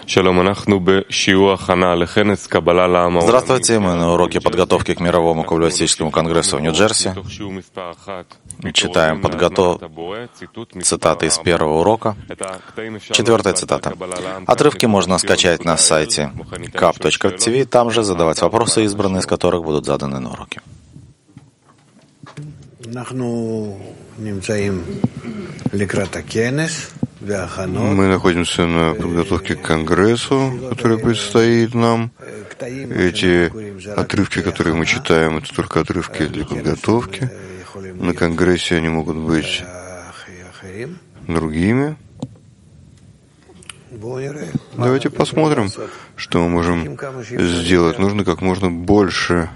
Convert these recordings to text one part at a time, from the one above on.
Здравствуйте, мы на уроке подготовки к Мировому каббалистическому конгрессу в Нью-Джерси. Читаем цитаты из первого урока. 4-я цитата. Отрывки можно скачать на сайте kab.tv, там же задавать вопросы, избранные из которых будут заданы на уроке. Мы находимся на подготовке к конгрессу, который предстоит нам. Эти отрывки, которые мы читаем, это только отрывки для подготовки. На конгрессе они могут быть другими. Давайте посмотрим, что мы можем сделать. Нужно как можно больше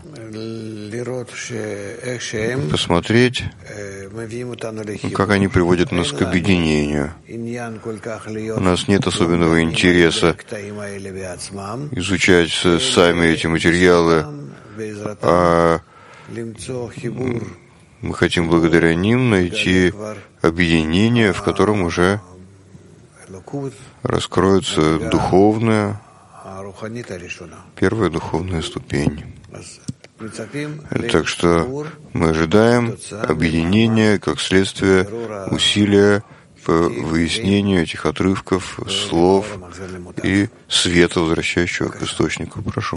посмотреть, как они приводят нас к объединению. У нас нет особенного интереса изучать сами эти материалы, а мы хотим благодаря ним найти объединение, в котором уже раскроется первая духовная ступень. Так что мы ожидаем объединения как следствие усилия по выяснению этих отрывков, слов и света, возвращающего к источнику. Прошу.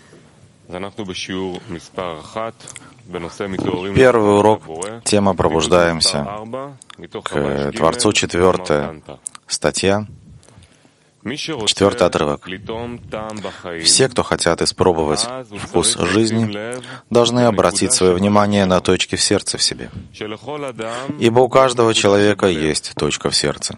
Первый урок. Тема «Пробуждаемся к Творцу». 4-я статья. 4-й отрывок. Все, кто хотят испробовать вкус жизни, должны обратить свое внимание на точки в сердце в себе. Ибо у каждого человека есть точка в сердце.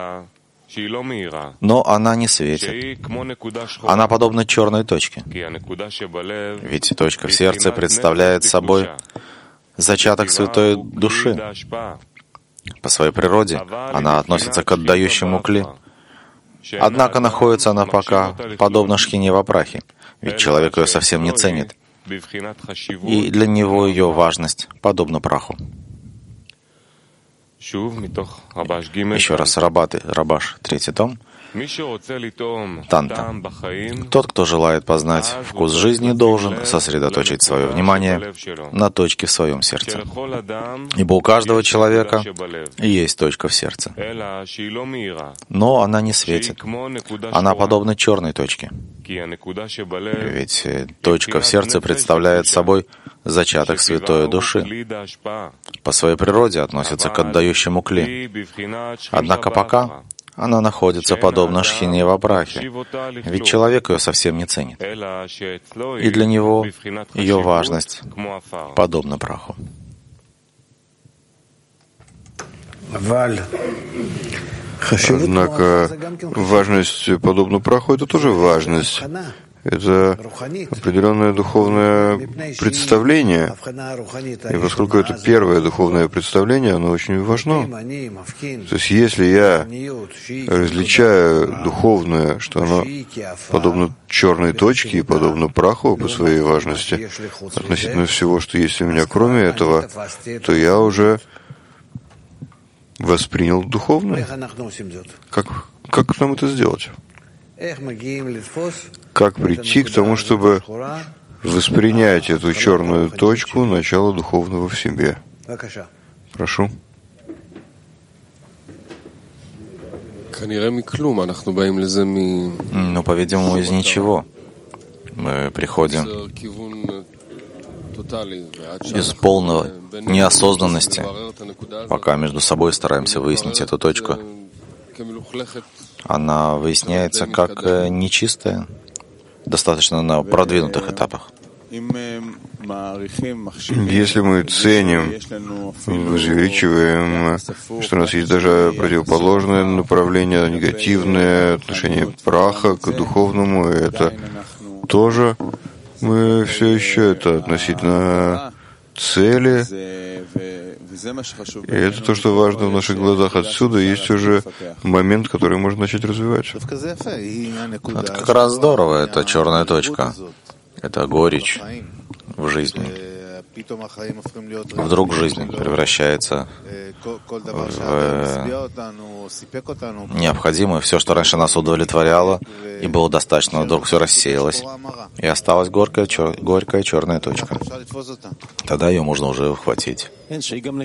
Но она не светит. Она подобна черной точке. Ведь точка в сердце представляет собой зачаток святой души. По своей природе она относится к отдающему кли. Однако находится она пока подобно шхине во прахе, ведь человек ее совсем не ценит, и для него ее важность подобна праху. Еще раз, Рабаш, 3-й том, Танта. Тот, кто желает познать вкус жизни, должен сосредоточить свое внимание на точке в своем сердце. Ибо у каждого человека есть точка в сердце. Но она не светит. Она подобна черной точке. Ведь точка в сердце представляет собой зачаток святой души. По своей природе относится к отдающему кли. Однако пока она находится подобно шхине во прахе, ведь человек ее совсем не ценит. И для него ее важность подобна праху. Однако важность подобна праху — это тоже важность. Это определенное духовное представление. И поскольку это первое духовное представление, оно очень важно. То есть если я различаю духовное, что оно подобно черной точке и подобно праху по своей важности, относительно всего, что есть у меня кроме этого, то я уже воспринял духовное. Как нам это сделать? Как прийти к тому, чтобы воспринять эту черную точку начала духовного в себе? Прошу. Ну, по-видимому, из ничего. Мы приходим из полной неосознанности, пока между собой стараемся выяснить эту точку. Она выясняется как нечистая, достаточно на продвинутых этапах. Если мы ценим, возвеличиваем, что у нас есть даже противоположное направление, негативное отношение праха к духовному, это тоже мы все еще это относительно цели. И это то, что важно в наших глазах. Отсюда есть уже момент, который можно начать развивать. Это как раз здорово, это черная точка. Это горечь в жизни. Вдруг жизнь превращается в необходимое. Все, что раньше нас удовлетворяло и было достаточно, вдруг все рассеялось, и осталась горькая черная точка. Тогда ее можно уже ухватить. Да,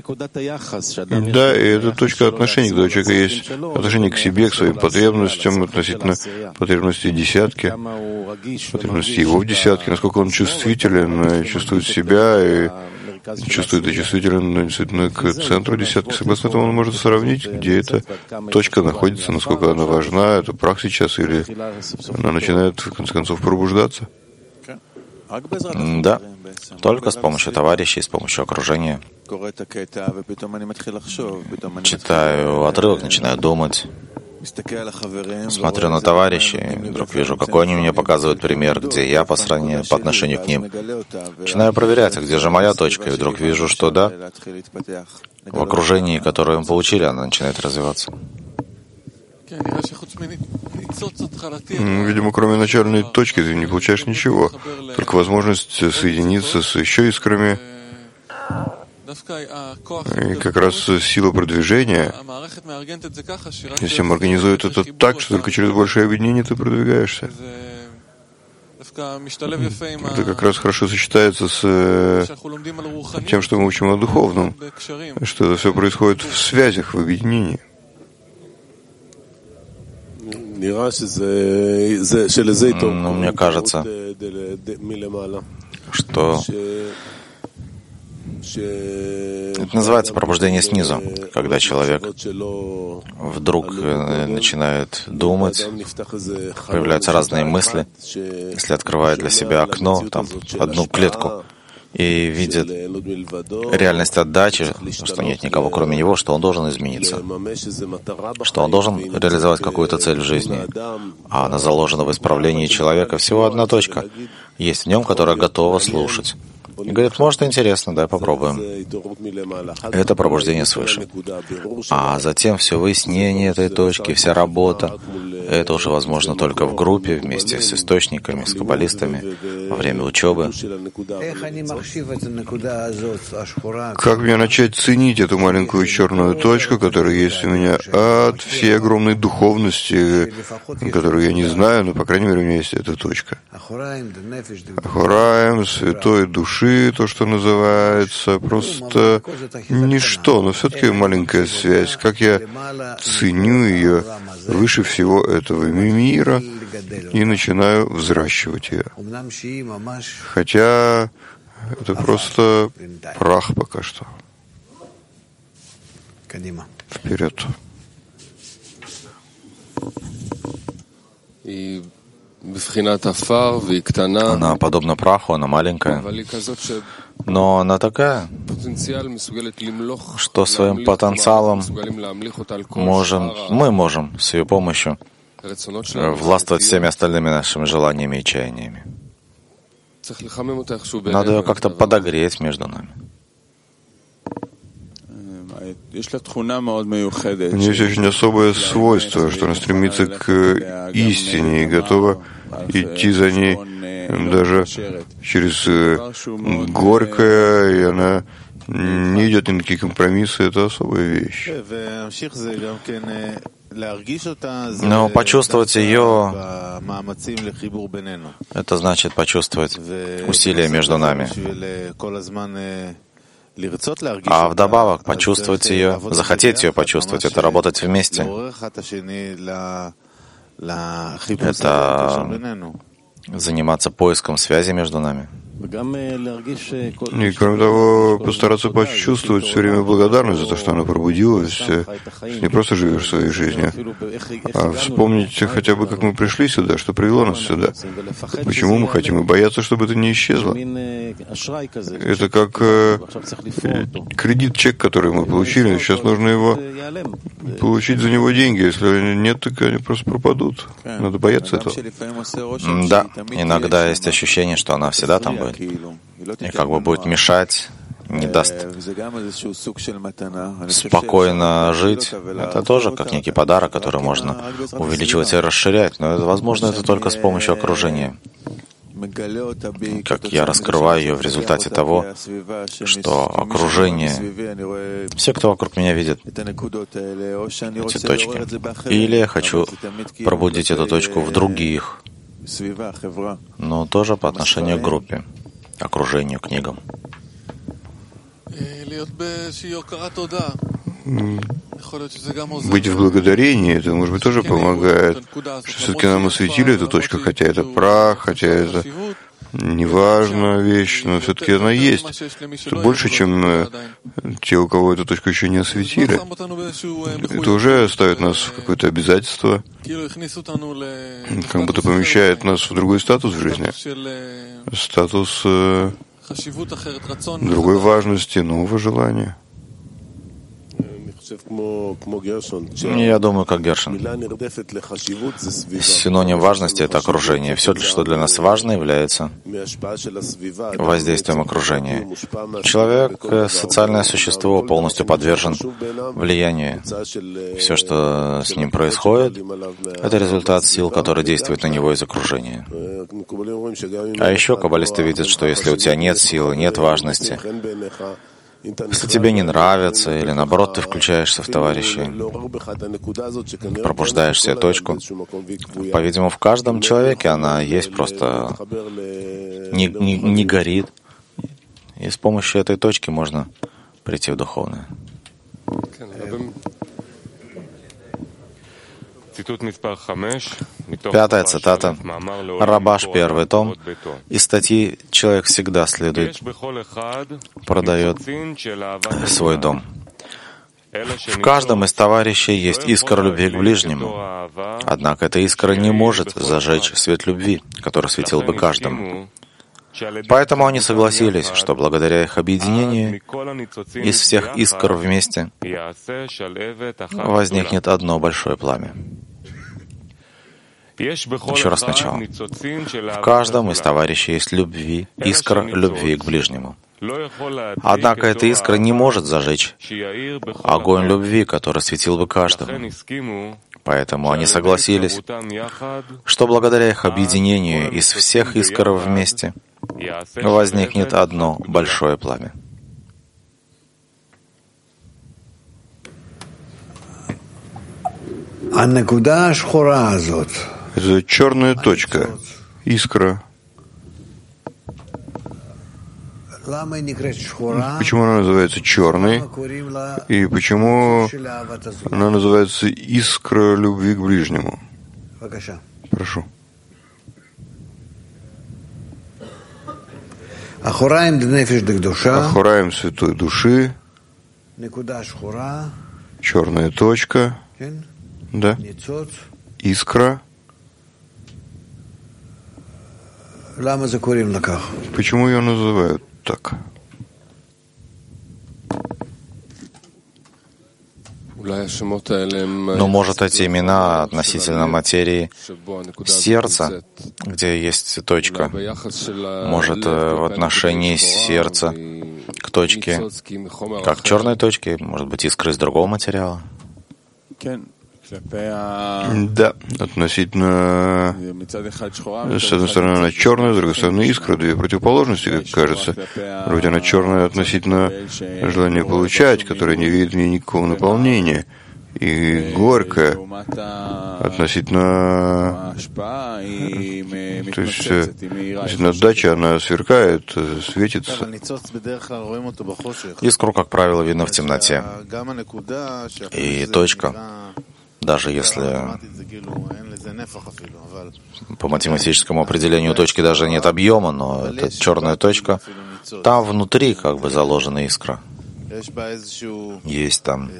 и эта точка отношения, когда у человека есть отношение к себе, к своим потребностям, относительно потребностей десятки, потребностей его в десятке, насколько он чувствителен, чувствует себя и чувствителен действительно к центру десятки. Согласно этому он может сравнить, где эта точка находится, насколько она важна, это прах сейчас, или она начинает, в конце концов, пробуждаться. Да, только с помощью товарищей, с помощью окружения. Читаю отрывок, начинаю думать. Смотрю на товарищей, вдруг вижу, какой они мне показывают пример, где я по отношению к ним. Начинаю проверять, где же моя точка, и вдруг вижу, что да, в окружении, которое мы получили, она начинает развиваться. Видимо, кроме начальной точки ты не получаешь ничего, только возможность соединиться с еще искрами. И как раз сила продвижения, система организует это так, что только через большое объединение ты продвигаешься. Это как раз хорошо сочетается с тем, что мы учим о духовном, что это все происходит в связях, в объединении. Но мне кажется, что это называется пробуждение снизу, когда человек вдруг начинает думать, появляются разные мысли, если открывает для себя окно, там, одну клетку, и видит реальность отдачи, что нет никого кроме него, что он должен измениться, что он должен реализовать какую-то цель в жизни, а она заложена в исправлении человека всего одна точка есть в нем, которая готова слушать. И говорит, может, интересно, давай попробуем. Это пробуждение свыше. А затем все выяснение этой точки, вся работа, это уже возможно только в группе, вместе с источниками, с каббалистами, во время учебы. Как мне начать ценить эту маленькую черную точку, которая есть у меня от всей огромной духовности, которую я не знаю, но, по крайней мере, у меня есть эта точка. Ахураим, святой души, то, что называется, просто ничто, но все-таки маленькая связь. Как я ценю ее выше всего этого мира и начинаю взращивать ее. Хотя это просто прах пока что. Вперед. Она подобна праху, она маленькая, но она такая, что своим потенциалом мы можем с ее помощью властвовать всеми остальными нашими желаниями и чаяниями. Надо ее как-то подогреть между нами. У нее есть очень особое свойство, что она стремится к истине и готова идти за ней даже через горькое, и она не идет ни на какие компромиссы. Это особая вещь. Но почувствовать ее, это значит почувствовать усилия между нами. А вдобавок почувствовать ее, захотеть ее почувствовать, это работать вместе. Это заниматься поиском связи между нами. И кроме того, постараться почувствовать все время благодарность за то, что она пробудилась. Не просто живешь своей жизнью, а вспомнить хотя бы, как мы пришли сюда, что привело нас сюда, почему мы хотим, и бояться, чтобы это не исчезло. Это как кредит, чек, который мы получили. Сейчас нужно его получить за него деньги. Если нет, так они просто пропадут. Надо бояться этого. Да, иногда есть ощущение, что она всегда там будет. И как бы будет мешать, не даст спокойно жить. Это тоже как некий подарок, который можно увеличивать и расширять. Но, возможно, это только с помощью окружения. как я раскрываю ее в результате того, что окружение, все, кто вокруг меня, видят эти точки. Или я хочу пробудить эту точку в других, но тоже по отношению к группе, окружению, книгам. Быть в благодарении, это, может быть, тоже помогает, что все-таки нам осветили эту точку, хотя это прах, хотя это неважная вещь, но все-таки она есть. Это больше, чем те, у кого эту точку еще не осветили. Это уже ставит нас в какое-то обязательство, как будто помещает нас в другой статус в жизни. Статус другой важности, нового желания. Я думаю, как Гершин. Синоним важности — это окружение. Все, что для нас важно, является воздействием окружения. Человек — социальное существо, полностью подвержен влиянию. Все, что с ним происходит, это результат сил, которые действуют на него из окружения. А еще каббалисты видят, что если у тебя нет силы, нет важности, если тебе не нравится, или наоборот ты включаешься в товарищей, пробуждаешь себе точку, по-видимому, в каждом человеке она есть, просто не горит. И с помощью этой точки можно прийти в духовное. Пятая цитата. Рабаш, 1 том. Из статьи «Человек всегда продает свой дом». В каждом из товарищей есть искра любви к ближнему. Однако эта искра не может зажечь свет любви, который светил бы каждому. Поэтому они согласились, что благодаря их объединению из всех искр вместе возникнет одно большое пламя. Еще раз сначала. В каждом из товарищей есть искра любви к ближнему. Однако эта искра не может зажечь огонь любви, который светил бы каждому. Поэтому они согласились, что благодаря их объединению из всех искр вместе возникнет одно большое пламя. Это черная точка, искра. Почему она называется черной? И почему она называется искра любви к ближнему? Прошу. Ахураим святой души, черная точка, да, искра. Почему ее называют так? Но, может, эти имена относительно материи сердца, где есть точка, может, в отношении сердца к точке, как черной точке, может быть, искры из другого материала? Да, относительно, с одной стороны, она черная, с другой стороны, искра, две противоположности, как кажется. Вроде она черная относительно желания получать, которое не видит в ней никакого наполнения, и горькая относительно, то есть относительно отдачи, она сверкает, светится. Искру, как правило, видно в темноте. И точка, даже если по математическому определению точки даже нет объема, но это черная точка, там внутри как бы заложена искра. Есть там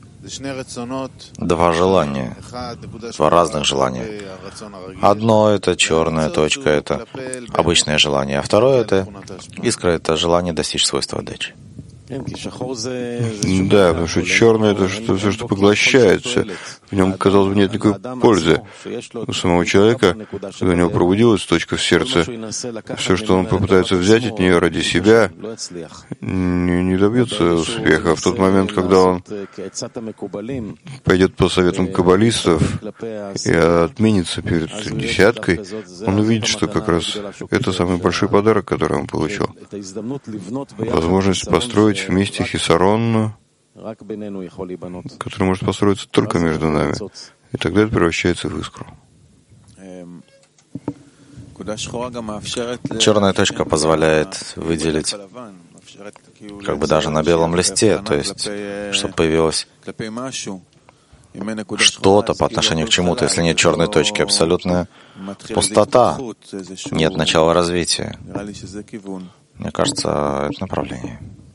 два желания, два разных желания. Одно — это черная точка, это обычное желание, а второе — это искра, это желание достичь свойства отдачи. Да, потому что черное — это все, что поглощает, все в нем, казалось бы, нет никакой пользы. У самого человека, когда у него пробудилась точка в сердце, все, что он попытается взять от нее ради себя, не добьется успеха. В тот момент, когда он пойдет по советам каббалистов и отменится перед десяткой, он увидит, что как раз это самый большой подарок, который он получил. Возможность построить вместе хисарон, который может построиться только между нами. И тогда это превращается в искру. Черная точка позволяет выделить как бы даже на белом листе, то есть, чтобы появилось что-то по отношению к чему-то. Если нет черной точки, абсолютная пустота, нет начала развития. Мне кажется, это направление.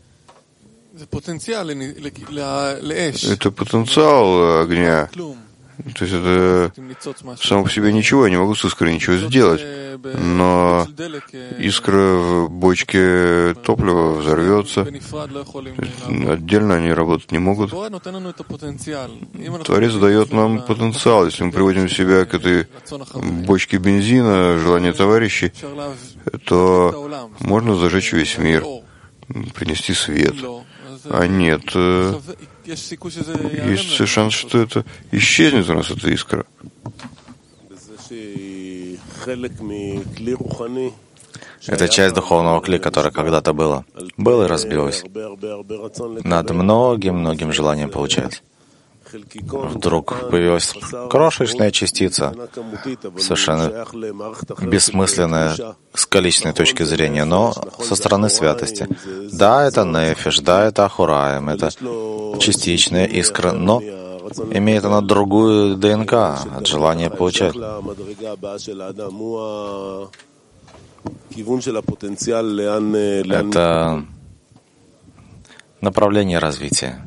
Это потенциал огня. То есть это само по себе ничего, я не могу с искрой ничего сделать. Но искра в бочке топлива взорвется. Отдельно они работать не могут. Творец дает нам потенциал. Если мы приводим себя к этой бочке бензина, желание товарищей, то можно зажечь весь мир, принести свет. А нет, есть шанс, что это исчезнет у нас, эта искра. Это часть духовного кли, которая когда-то была и разбилась над многим желанием получать. Вдруг появилась крошечная частица, совершенно бессмысленная с количественной точки зрения, но со стороны святости. Да, это нефиш, да, это ахураем, это частичная искра, но имеет она другую ДНК от желания получать. Это направление развития.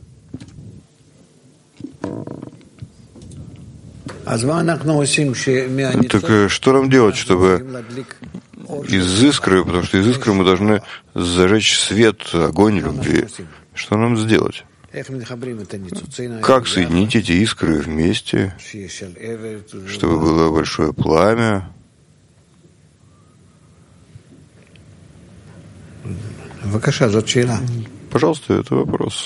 Так что нам делать, чтобы из искры, потому что из искры мы должны зажечь свет, огонь любви. Что нам сделать? Как соединить эти искры вместе, чтобы было большое пламя? Пожалуйста, это вопрос.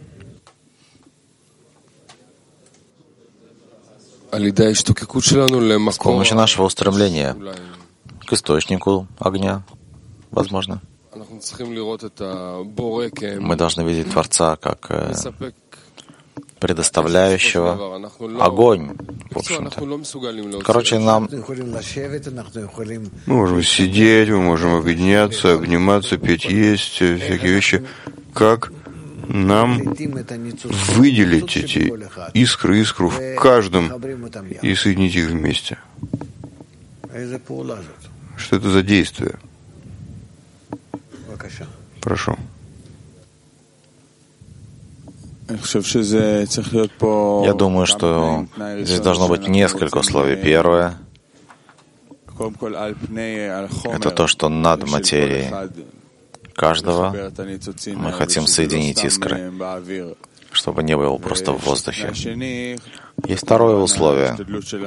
С помощью нашего устремления к источнику огня, возможно. Мы должны видеть Творца как предоставляющего огонь, в общем-то. Короче, мы можем сидеть, мы можем объединяться, обниматься, петь, есть, всякие вещи. Как нам выделить эти искру в каждом и соединить их вместе? Что это за действие? Прошу. Я думаю, что здесь должно быть несколько условий. Первое — это то, что над материей каждого мы хотим соединить искры, чтобы не было просто в воздухе. Есть второе условие.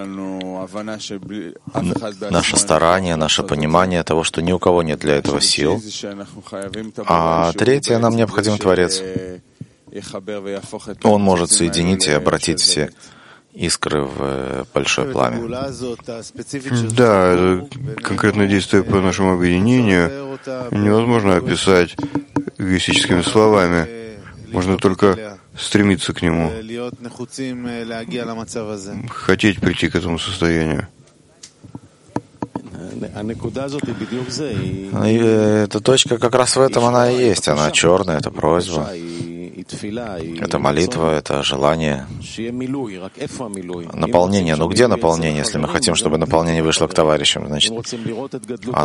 Наше старание, наше понимание того, что ни у кого нет для этого сил. А третье, нам необходим Творец. Он может соединить и обратить все искры в большое пламя. Да, это конкретное действие по нашему объединению невозможно описать эгоистическими словами. Можно только стремиться к нему, хотеть прийти к этому состоянию. И эта точка как раз в этом она и есть. Она черная, это просьба, это молитва, это желание. Наполнение. Ну где наполнение? Если мы хотим, чтобы наполнение вышло к товарищам, значит,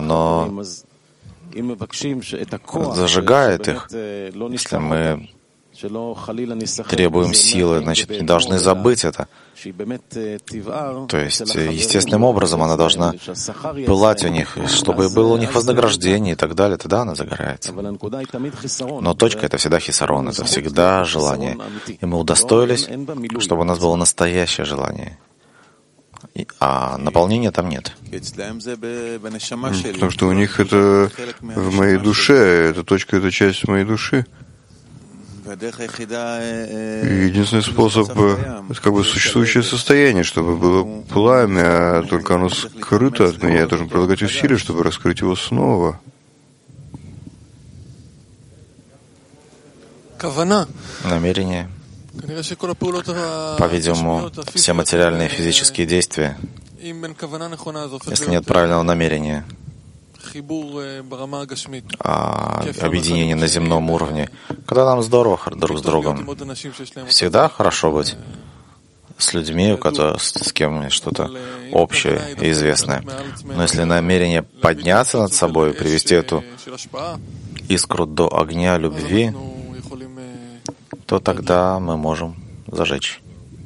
оно зажигает их. Если мы требуем силы, значит, не должны забыть это. То есть, естественным образом она должна пылать у них, чтобы было у них вознаграждение и так далее, тогда она загорается. Но точка — это всегда хисарон, это всегда желание. И мы удостоились, чтобы у нас было настоящее желание. А наполнения там нет. Потому что у них это в моей душе, эта точка — это часть моей души. И единственный способ — это как бы существующее состояние, чтобы было пламя, а только оно скрыто от меня. Я должен прилагать усилия, чтобы раскрыть его снова. Намерение. По-видимому, все материальные и физические действия, если нет правильного намерения, объединение на земном уровне, когда нам здорово друг с другом, всегда хорошо быть с людьми, с кем что-то общее и известное. Но если намерение подняться над собой, привести эту искру до огня любви, то тогда мы можем зажечь.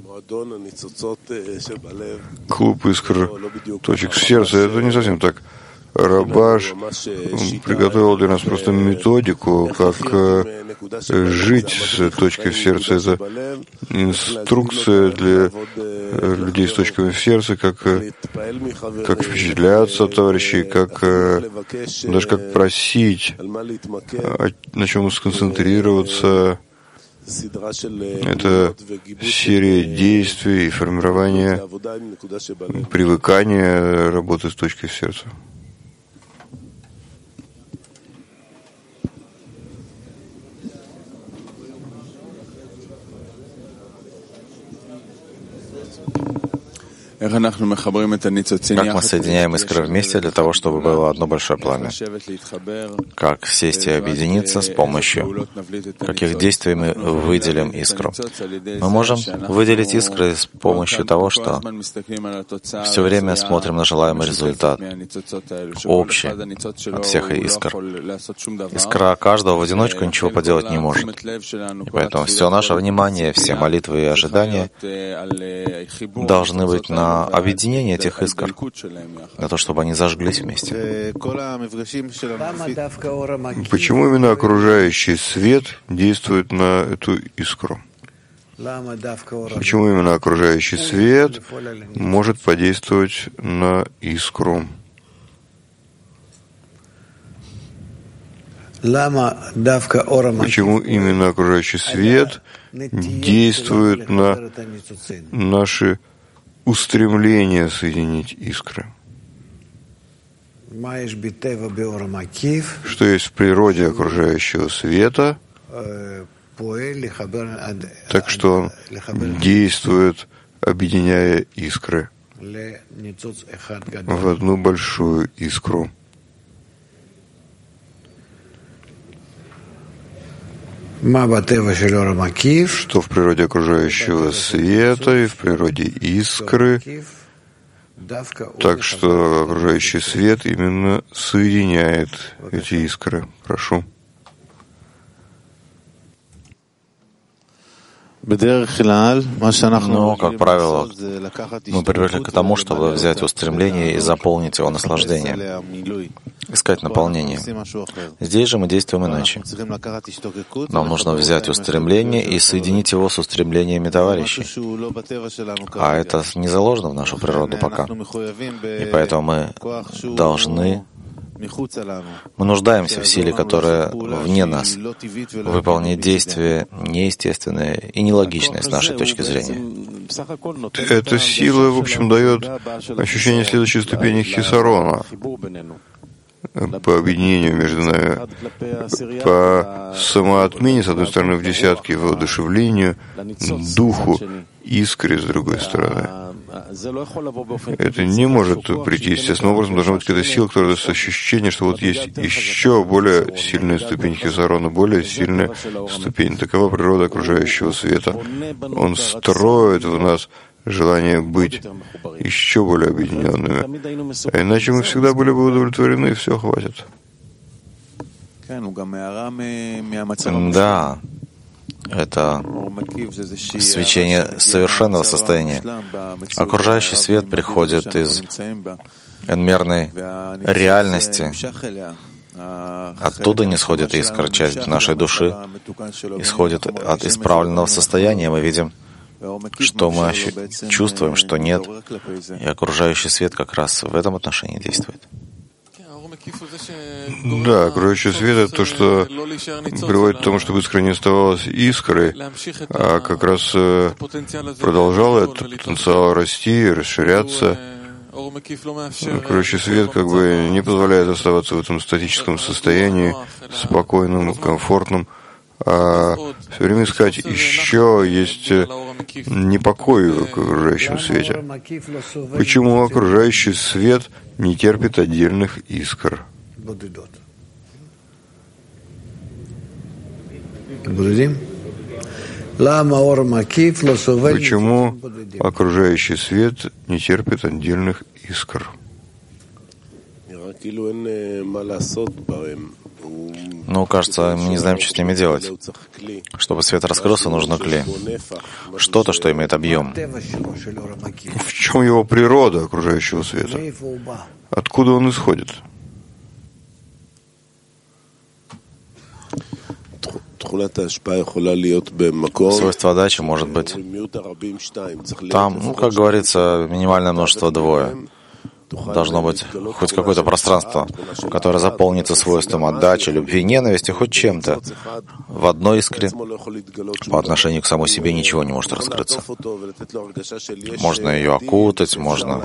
Клуб искр точек сердца — это не совсем так. Рабаш приготовил для нас просто методику, как жить с точкой в сердце. Это инструкция для людей с точками в сердце, как впечатляться от товарищей, даже как просить, на чем сконцентрироваться. Это серия действий и формирование привыкания работы с точкой в сердце. Как мы соединяем искры вместе для того, чтобы было одно большое пламя? Как сесть и объединиться с помощью каких действий мы выделим искру? Мы можем выделить искры с помощью того, что все время смотрим на желаемый результат, общий от всех искр. Искра каждого в одиночку ничего поделать не может. И поэтому все наше внимание, все молитвы и ожидания должны быть на объединение этих искр, на то, чтобы они зажглись вместе. Почему именно окружающий свет действует на эту искру? Почему именно окружающий свет может подействовать на искру? Почему именно окружающий свет действует на наши устремление соединить искры? Что есть в природе окружающего света, так что он действует, объединяя искры в одну большую искру. Что в природе окружающего света и в природе искры, так что окружающий свет именно соединяет эти искры. Прошу. Но, как правило, мы привыкли к тому, чтобы взять устремление и заполнить его наслаждением, искать наполнение. Здесь же мы действуем иначе. Нам нужно взять устремление и соединить его с устремлениями товарищей. А это не заложено в нашу природу пока. И поэтому мы должны... Мы нуждаемся в силе, которая вне нас, выполнить действия неестественные и нелогичные с нашей точки зрения. Эта сила, в общем, дает ощущение следующей ступени хисарона по объединению между нами, по самоотмене, с одной стороны, в десятке, в воодушевлению, духу, искре, с другой стороны. Это не может прийти естественным образом. Должна быть какая-то сила, которая даст ощущение, что вот есть еще более сильная ступень хисарона, более сильная ступень. Такова природа окружающего света. Он строит в нас желание быть еще более объединенными. А иначе мы всегда были бы удовлетворены, и все, хватит. Да. это свечение совершенного состояния. Окружающий свет приходит из энмерной реальности. Оттуда не сходит искра, часть нашей души исходит от исправленного состояния. Мы видим, что мы чувствуем, что нет. И окружающий свет как раз в этом отношении действует. Да, окружающий свет — это то, что приводит к тому, чтобы искра не оставалась искрой, а как раз продолжала этот потенциал расти, расширяться. Окружающий свет как бы не позволяет оставаться в этом статическом состоянии, спокойном, комфортном, а все время искать еще есть непокой в окружающем свете. Почему окружающий свет не терпит отдельных искр? Почему окружающий свет не терпит отдельных искр? Ну, кажется, мы не знаем, что с ними делать. Чтобы свет раскрылся, нужно клей. Что-то, что имеет объем. В чем его природа окружающего света? Откуда он исходит? Свойство отдачи может быть там, ну, как говорится, минимальное множество двое. Должно быть хоть какое-то пространство, которое заполнится свойством отдачи, любви, ненависти, хоть чем-то. В одной искре по отношению к самой себе ничего не может раскрыться. Можно ее окутать, можно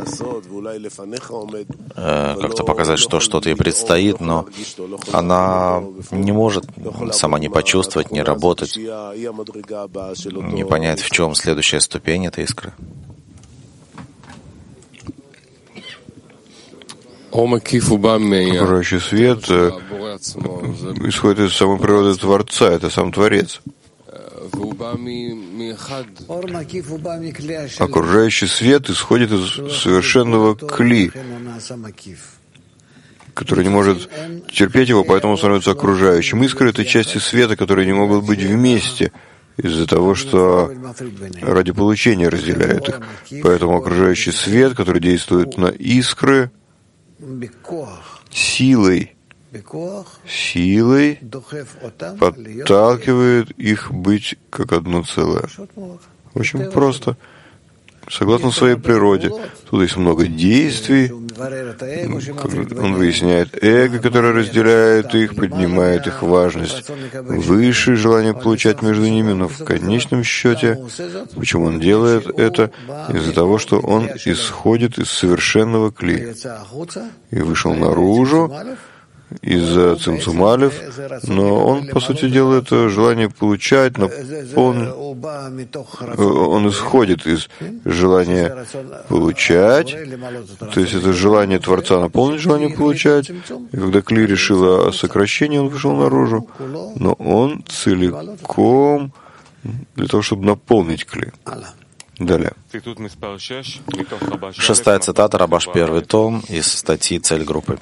как-то показать, что что-то ей предстоит, но она не может сама не почувствовать, не работать, не понять, в чем следующая ступень этой искры. Окружающий свет исходит из самой природы Творца, это сам Творец. Окружающий свет исходит из совершенного кли, который не может терпеть его, поэтому становится окружающим. Искры — это части света, которые не могут быть вместе из-за того, что ради получения разделяют их. Поэтому окружающий свет, который действует на искры, силой подталкивает их быть как одно целое. Очень просто. Согласно своей природе. Тут есть много действий. Он выясняет эго, которое разделяет их, поднимает их важность выше, желание получать между ними, но в конечном счете, почему он делает это? Из-за того, что он исходит из совершенного кли и вышел наружу из Цимцум Алеф, но он, по сути дела, это желание получать, он исходит из желания получать, то есть это желание Творца наполнить желание получать, и когда Кли решила о сокращении, он вышел наружу, но он целиком для того, чтобы наполнить Кли. Далее. 6-я цитата, Рабаш, 1 том, из статьи «Цель группы».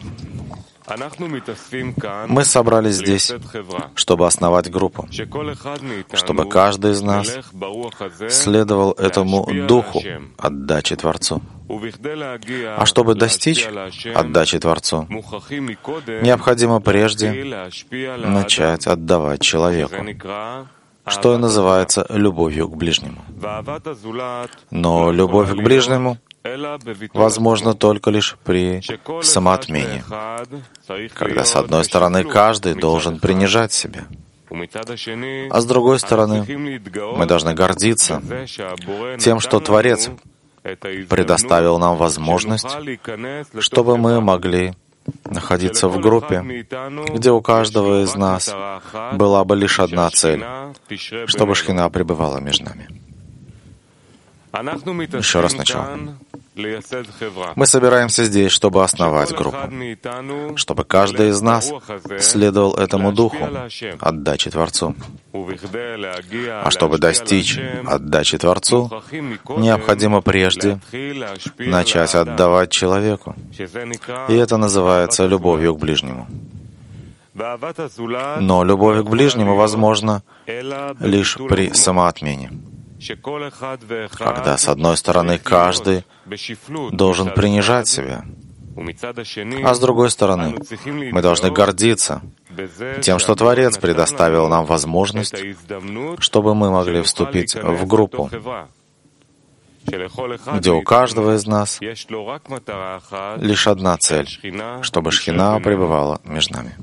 Мы собрались здесь, чтобы основать группу, чтобы каждый из нас следовал этому духу отдачи Творцу. А чтобы достичь отдачи Творцу, необходимо прежде начать отдавать человеку, что и называется любовью к ближнему. Но любовь к ближнему возможно только лишь при самоотмене, когда, с одной стороны, каждый должен принижать себя, а с другой стороны, мы должны гордиться тем, что Творец предоставил нам возможность, чтобы мы могли находиться в группе, где у каждого из нас была бы лишь одна цель, чтобы Шхина пребывала между нами. Еще раз сначала. Мы собираемся здесь, чтобы основать группу, чтобы каждый из нас следовал этому духу отдачи Творцу. А чтобы достичь отдачи Творцу, необходимо прежде начать отдавать человеку. И это называется любовью к ближнему. Но любовь к ближнему возможна лишь при самоотмене, когда, с одной стороны, каждый должен принижать себя, а с другой стороны, мы должны гордиться тем, что Творец предоставил нам возможность, чтобы мы могли вступить в группу, где у каждого из нас лишь одна цель, чтобы Шхина пребывала между нами.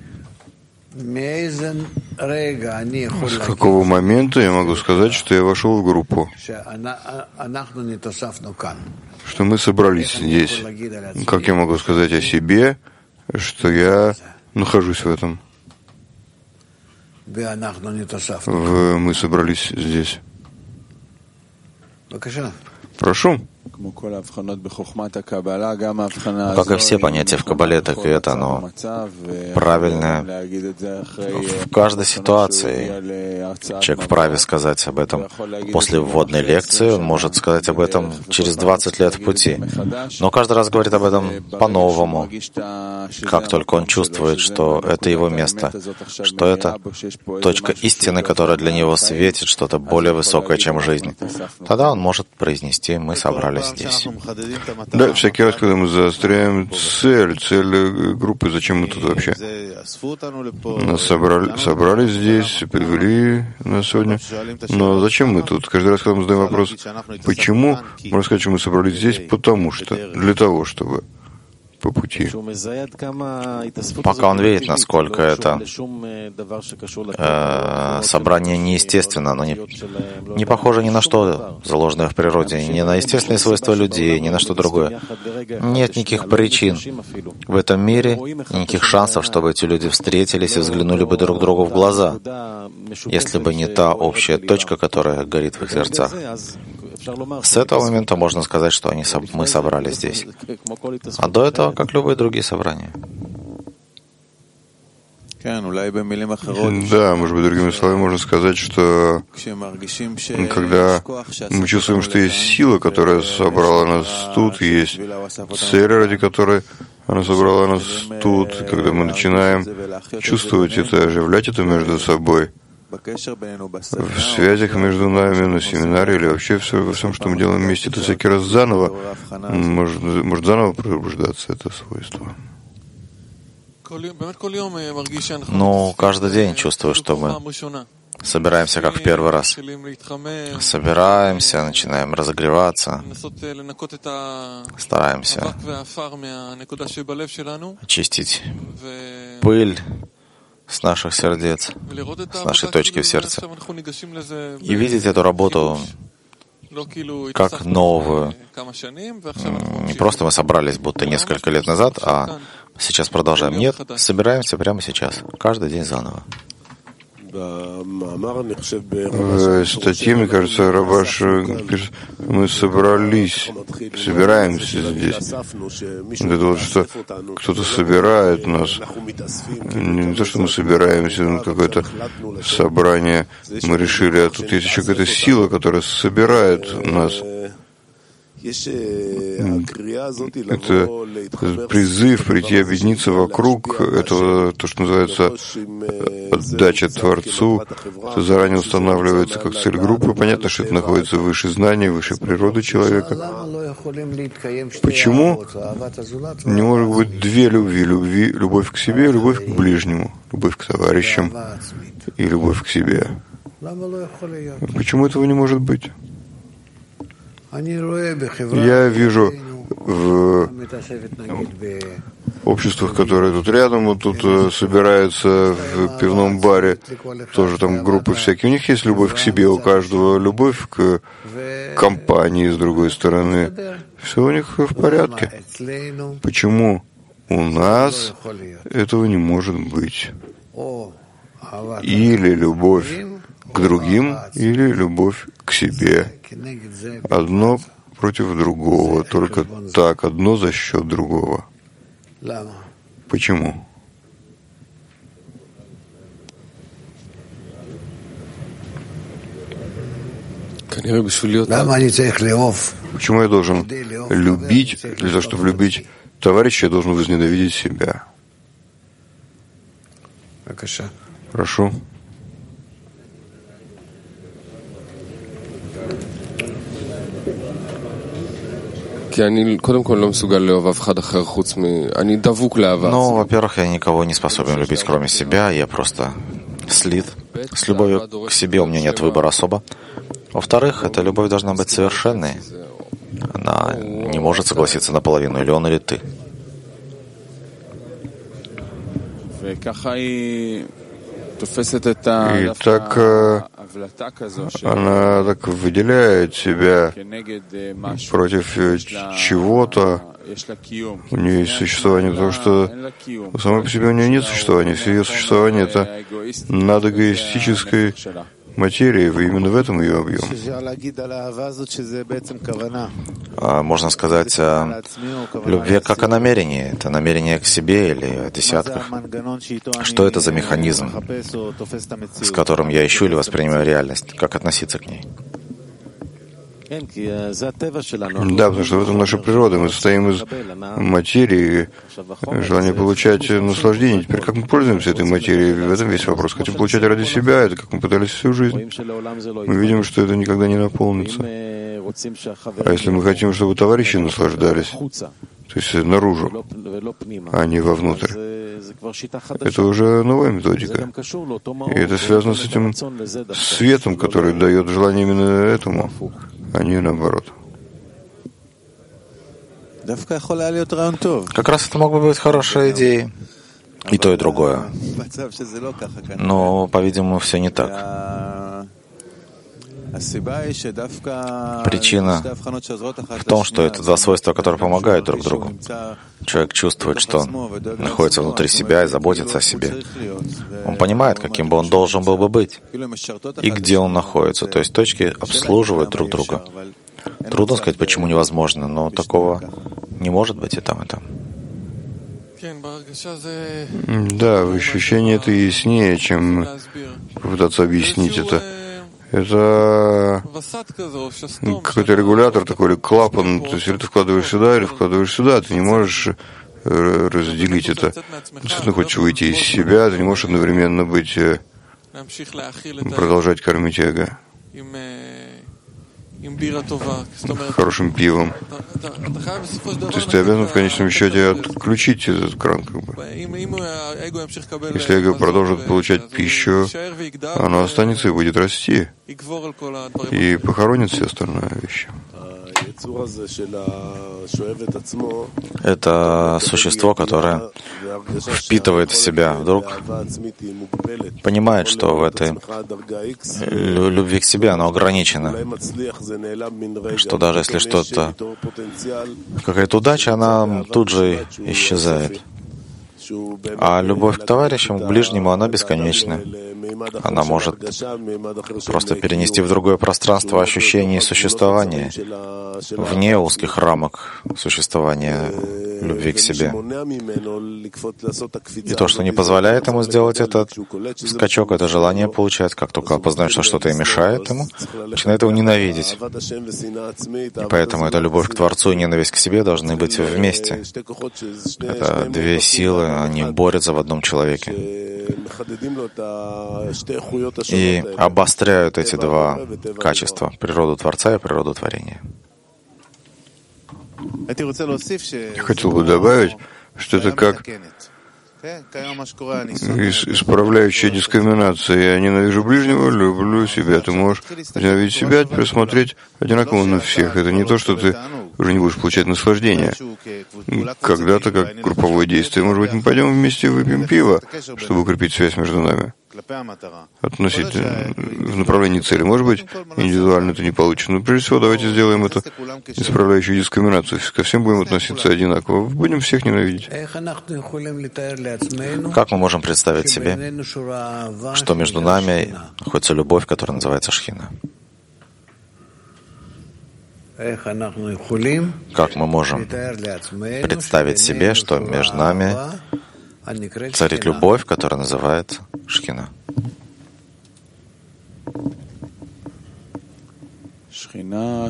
С какого момента я могу сказать, что я вошел в группу? Что мы собрались здесь. Как я могу сказать о себе, что я нахожусь в этом? Мы собрались здесь. Прошу. Как и все понятия в Каббале, так и это оно правильное. В каждой ситуации человек вправе сказать об этом после вводной лекции, он может сказать об этом через 20 лет в пути. Но каждый раз говорит об этом по-новому, как только он чувствует, что это его место, что это точка истины, которая для него светит, что-то более высокое, чем жизнь. Тогда он может произнести: «Мы собрались здесь». Да, всякий раз, когда мы заостряем цель группы, зачем мы тут вообще? Нас собрали здесь, привели нас сегодня. Но зачем мы тут? Каждый раз, когда мы задаем вопрос, почему, можно сказать, что мы собрались здесь, потому что, для того, чтобы по пути. Пока он видит, насколько это собрание неестественно, оно не похоже ни на что заложенное в природе, ни на естественные свойства людей, ни на что другое. Нет никаких причин в этом мире, никаких шансов, чтобы эти люди встретились и взглянули бы друг другу в глаза, если бы не та общая точка, которая горит в их сердцах. С этого момента можно сказать, что мы собрались здесь. А до этого, как любые другие собрания. Да, может быть, другими словами можно сказать, что когда мы чувствуем, что есть сила, которая собрала нас тут, есть цель, ради которой она собрала нас тут, когда мы начинаем чувствовать это, оживлять это между собой, в связях между нами, на семинаре или вообще во всем, что мы делаем вместе, это всякий раз заново, может заново пробуждаться это свойство. Ну, каждый день чувствую, что мы собираемся как в первый раз. Собираемся, начинаем разогреваться, стараемся очистить пыль с наших сердец, с нашей точки в сердце. И видеть эту работу как новую. Не просто мы собрались будто несколько лет назад, а сейчас продолжаем. Нет, собираемся прямо сейчас, каждый день заново. В статье, мне кажется, Рабаш, мы собираемся здесь. Это вот что кто-то собирает нас. Не то, что мы собираемся на какое-то собрание, мы решили, а тут есть еще какая-то сила, которая собирает нас. Это призыв прийти объединиться вокруг этого, то, что называется отдача Творцу. Это заранее устанавливается как цель группы. Понятно, что это находится выше знаний, выше природы человека. Почему не может быть две любви? Любовь к себе, любовь к ближнему, любовь к товарищам и любовь к себе. Почему этого не может быть? Я вижу в обществах, которые тут рядом, вот тут собираются в пивном баре, тоже там группы всякие. У них есть любовь к себе, у каждого любовь к компании, с другой стороны. Все у них в порядке. Почему у нас этого не может быть? Или любовь к другим, или любовь к себе. Одно против другого, только так, одно за счет другого. Почему? Почему я должен любить, для того, чтобы любить товарища, я должен возненавидеть себя? Прошу. Ну, во-первых, я никого не способен любить, кроме себя. Я просто слит. С любовью к себе у меня нет выбора особо. Во-вторых, эта любовь должна быть совершенной. Она не может согласиться наполовину, или он, или ты. И так она так выделяет себя против чего-то. У нее есть существование, потому что самой по себе у нее нет существования. Все ее существование — это над эгоистической материей, именно в этом ее объем. Можно сказать о любви как о намерении. Это намерение к себе или о десятках. Что это за механизм, с которым я ищу или воспринимаю реальность? Как относиться к ней? Да, потому что в этом наша природа. Мы состоим из материи, желание получать наслаждение. Теперь как мы пользуемся этой материей, в этом весь вопрос. Хотим получать ради себя, это как мы пытались всю жизнь. Мы видим, что это никогда не наполнится. А если мы хотим, чтобы товарищи наслаждались, то есть наружу, а не вовнутрь, это уже новая методика. И это связано с этим светом, который дает желание именно этому, а не наоборот. Как раз это могло бы быть хорошей идеей. И то, и другое. Но, по-видимому, все не так. Причина в том, что это два свойства, которые помогают друг другу. Человек чувствует, что он находится внутри себя и заботится о себе. Он понимает, каким бы он должен был бы быть и где он находится. То есть точки обслуживают друг друга. Трудно сказать, почему невозможно, но такого не может быть и там, и там. Да, в ощущении это яснее, чем попытаться объяснить это. Это какой-то регулятор такой, или клапан. То есть или ты вкладываешь сюда, или вкладываешь сюда. Ты не можешь разделить это. Если ты хочешь выйти из себя, ты не можешь одновременно продолжать кормить эго хорошим пивом. То есть ты обязан в конечном счете отключить этот кран, как бы. Если эго продолжит получать пищу, оно останется и будет расти, и похоронит все остальные вещи. Это существо, которое впитывает в себя, вдруг понимает, что в этой любви к себе оно ограничено, что даже если что-то, какая-то удача, она тут же исчезает. А любовь к товарищам, к ближнему, она бесконечна. Она может просто перенести в другое пространство ощущение существования, вне узких рамок существования любви к себе. И то, что не позволяет ему сделать этот скачок, это желание получать. Как только опознает, что что-то и мешает ему, начинает его ненавидеть. И поэтому эта любовь к Творцу и ненависть к себе должны быть вместе. Это две силы, они борются в одном человеке. И обостряют эти два качества — природу Творца и природу творения. Я хотел бы добавить, что это как исправляющая дискриминация. Я ненавижу ближнего, люблю себя. Ты можешь ненавидеть себя, теперь смотреть одинаково на всех. Это не то, что ты уже не будешь получать наслаждение. Когда-то, как групповое действие, может быть, мы пойдем вместе выпьем пиво, чтобы укрепить связь между нами. Относительно в направлении цели. Может быть, индивидуально это не получится. Но прежде всего давайте сделаем эту исправляющую дискриминацию. Ко всем будем относиться одинаково. Будем всех ненавидеть. Как мы можем представить себе, что между нами находится любовь, которая называется Шхина? Как мы можем представить себе, что между нами царит любовь, которая называется Шхина? Шхина,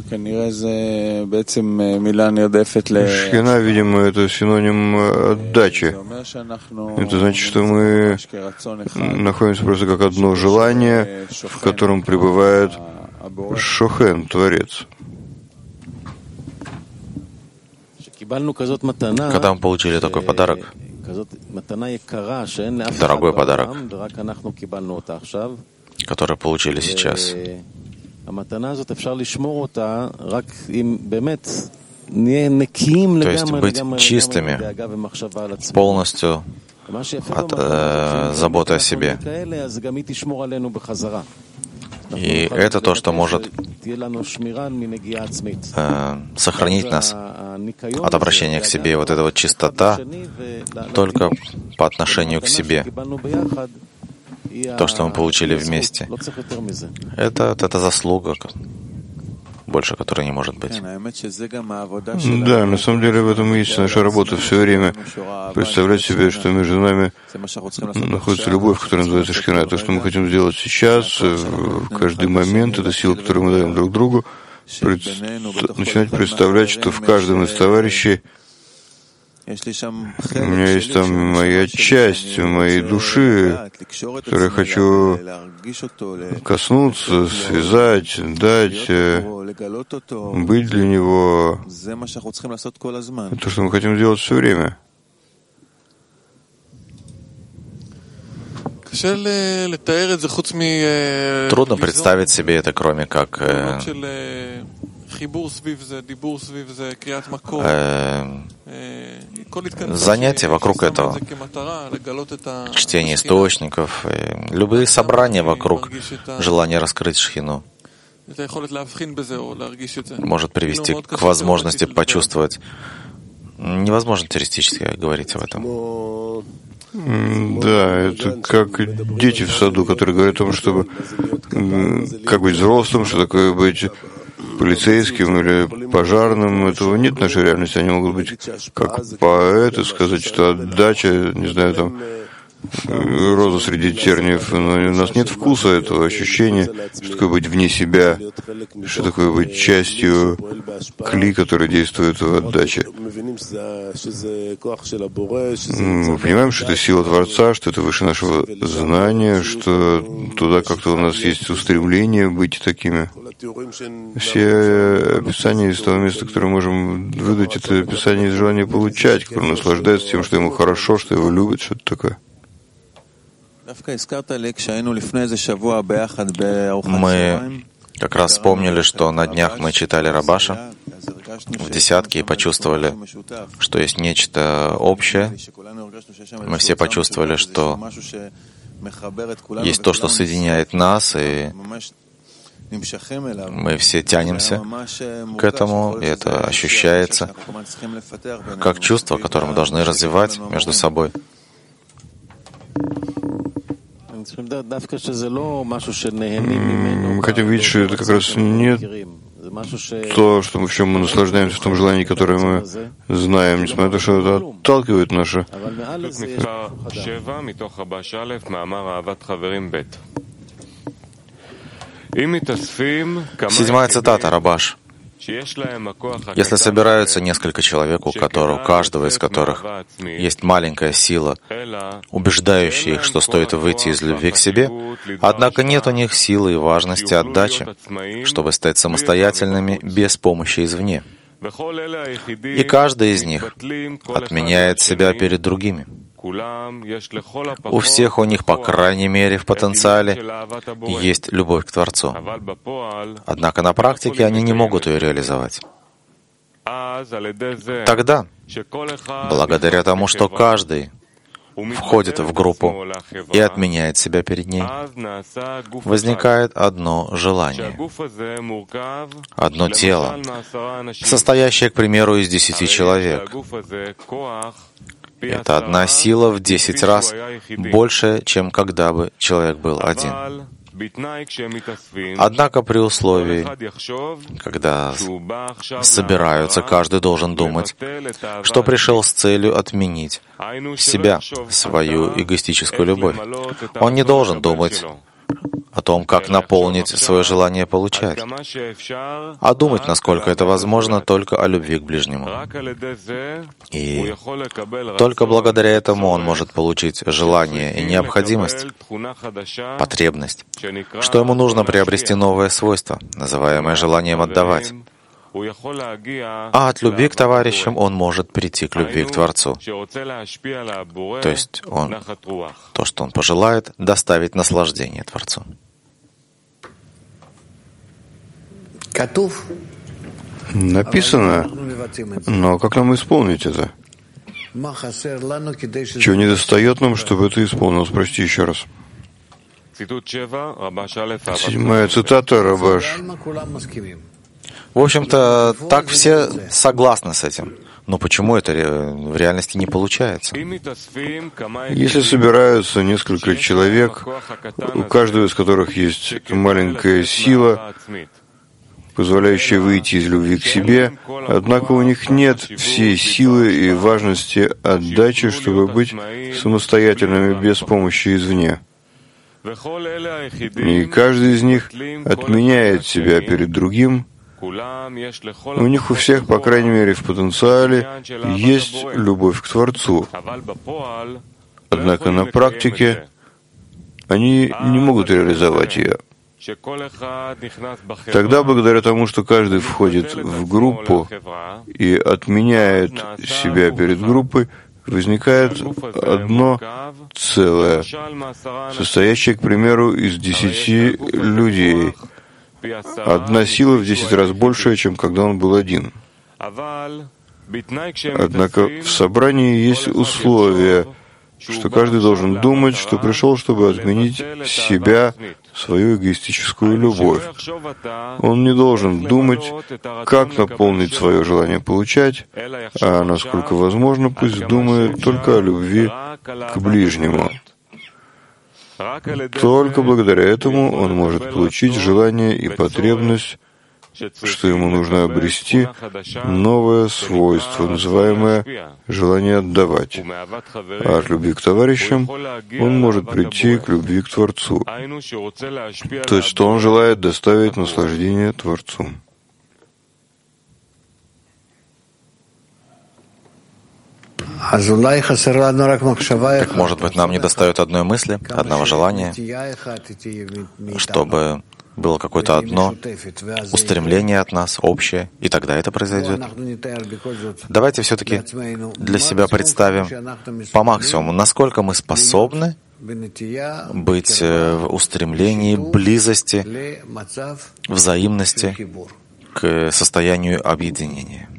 видимо, это синоним отдачи. Это значит, что мы находимся просто как одно желание, в котором пребывает Шохен, Творец. Когда мы получили такой подарок, дорогой подарок, который получили сейчас, то есть быть чистыми, полностью от заботы о себе. И это то, что может сохранить нас от обращения к себе. И вот эта вот чистота только по отношению к себе. То, что мы получили вместе. Это заслуга, больше которой не может быть. Да, на самом деле в этом и есть наша работа все время. Представлять себе, что между нами находится любовь, которая называется Шхина. То, что мы хотим сделать сейчас, в каждый момент, это сила, которую мы даем друг другу, начинать представлять, что в каждом из товарищей у меня есть там моя часть моей души, которую я хочу коснуться, связать, дать, быть для него. То, что мы хотим делать все время. Трудно представить себе это, кроме как занятия вокруг этого, чтение источников, любые собрания вокруг желания раскрыть Шхину может привести к возможности почувствовать. Невозможно теоретически говорить об этом. Да, это как дети в саду, которые говорят о том, чтобы как быть взрослым, что такое быть полицейским или пожарным. Этого нет в нашей реальности. Они могут быть как поэты, сказать, что отдача, не знаю, там, роза среди терниев, но у нас нет вкуса этого ощущения, что такое быть вне себя, что такое быть частью кли, который действует в отдаче. Мы понимаем, что это сила Творца, что это выше нашего знания, что туда как-то у нас есть устремление быть такими. Все описания из того места, которое мы можем выдать, это описание из желания получать, который наслаждается тем, что ему хорошо, что его любят, что-то такое. Мы как раз вспомнили, что на днях мы читали Рабаша в десятке и почувствовали, что есть нечто общее. Мы все почувствовали, что есть то, что соединяет нас, и мы все тянемся к этому, и это ощущается как чувство, которое мы должны развивать между собой. Мы хотим видеть, что это как раз не то, что в чем мы наслаждаемся, в том желании, которое мы знаем, несмотря на то, что это отталкивает наше. Седьмая цитата, Рабаш. Если собираются несколько человек, у каждого из которых есть маленькая сила, убеждающая их, что стоит выйти из любви к себе, однако нет у них силы и важности отдачи, чтобы стать самостоятельными без помощи извне. И каждый из них отменяет себя перед другими. У всех у них, по крайней мере, в потенциале есть любовь к Творцу. Однако на практике они не могут ее реализовать. Тогда, благодаря тому, что каждый входит в группу и отменяет себя перед ней, возникает одно желание, одно тело, состоящее, к примеру, из 10 человек. Это одна сила в 10 раз больше, чем когда бы человек был один. Однако при условии, когда собираются, каждый должен думать, что пришел с целью отменить себя, свою эгоистическую любовь. Он не должен думать о том, как наполнить свое желание получать, а думать, насколько это возможно, только о любви к ближнему. И только благодаря этому он может получить желание и необходимость, потребность, что ему нужно приобрести новое свойство, называемое желанием отдавать. А от любви к товарищам он может прийти к любви к Творцу. То есть то, что он пожелает, доставить наслаждение Творцу. Написано, но как нам исполнить это? Чего недостает нам, чтобы это исполнилось? Прости еще раз. 7-я цитата, Рабаш. В общем-то, так все согласны с этим. Но почему это в реальности не получается? Если собираются несколько человек, у каждого из которых есть маленькая сила, позволяющая выйти из любви к себе, однако у них нет всей силы и важности отдачи, чтобы быть самостоятельными без помощи извне. И каждый из них отменяет себя перед другим. У них у всех, по крайней мере, в потенциале есть любовь к Творцу. Однако на практике они не могут реализовать ее. Тогда, благодаря тому, что каждый входит в группу и отменяет себя перед группой, возникает одно целое, состоящее, к примеру, из 10 людей. Одна сила в 10 раз большая, чем когда он был один. Однако в собрании есть условия, что каждый должен думать, что пришел, чтобы отменить себя, свою эгоистическую любовь. Он не должен думать, как наполнить свое желание получать, а насколько возможно, пусть думает только о любви к ближнему. Только благодаря этому он может получить желание и потребность, что ему нужно обрести новое свойство, называемое желание отдавать. А от любви к товарищам он может прийти к любви к Творцу. То есть, что он желает доставить наслаждение Творцу. Так, может быть, нам недостает одной мысли, одного желания, чтобы было какое-то одно устремление от нас, общее, и тогда это произойдет. Давайте все-таки для себя представим по максимуму, насколько мы способны быть в устремлении, близости, взаимности к состоянию объединения.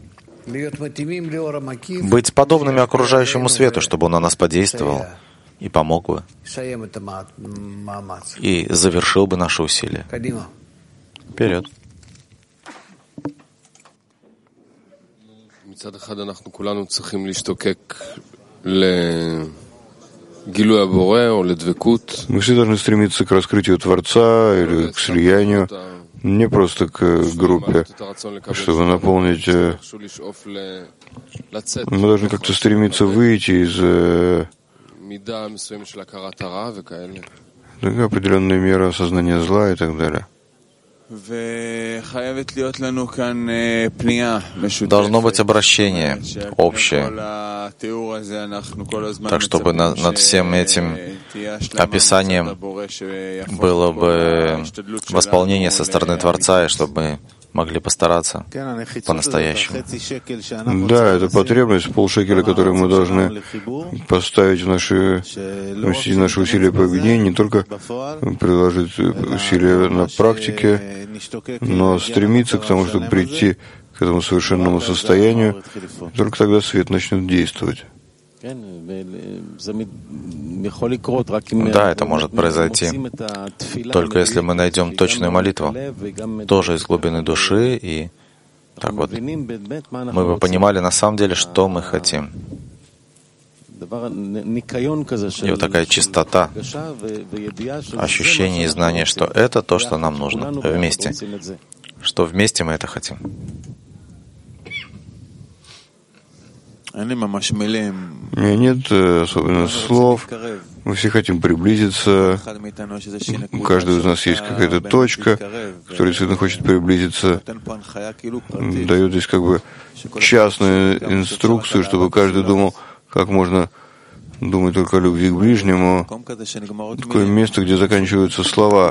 Быть подобными окружающему свету, чтобы он на нас подействовал и помог бы, и завершил бы наши усилия. Вперед. Мы все должны стремиться к раскрытию Творца или к слиянию, не просто к группе, чтобы наполнить. Мы должны как-то стремиться выйти из определенной меры осознания зла и так далее. Должно быть обращение общее, так чтобы над всем этим описанием было бы восполнение со стороны Творца, и чтобы мы могли постараться по-настоящему. Да, это потребность, полшекеля, которую мы должны поставить в наши усилия по объединению, не только приложить усилия на практике, но стремиться к тому, чтобы прийти к этому совершенному состоянию, только тогда свет начнет действовать. Да, это может произойти, только если мы найдем точную молитву, тоже из глубины души, и так вот мы бы понимали на самом деле, что мы хотим. И вот такая чистота, ощущение и знание, что это то, что нам нужно вместе, что вместе мы это хотим. меня нет особенно слов. Мы все хотим приблизиться. У каждого из нас есть какая-то точка, к которой действительно хочет приблизиться. Дает здесь как бы частную инструкцию, чтобы каждый думал, как можно думать только о любви к ближнему. Такое место, где заканчиваются слова.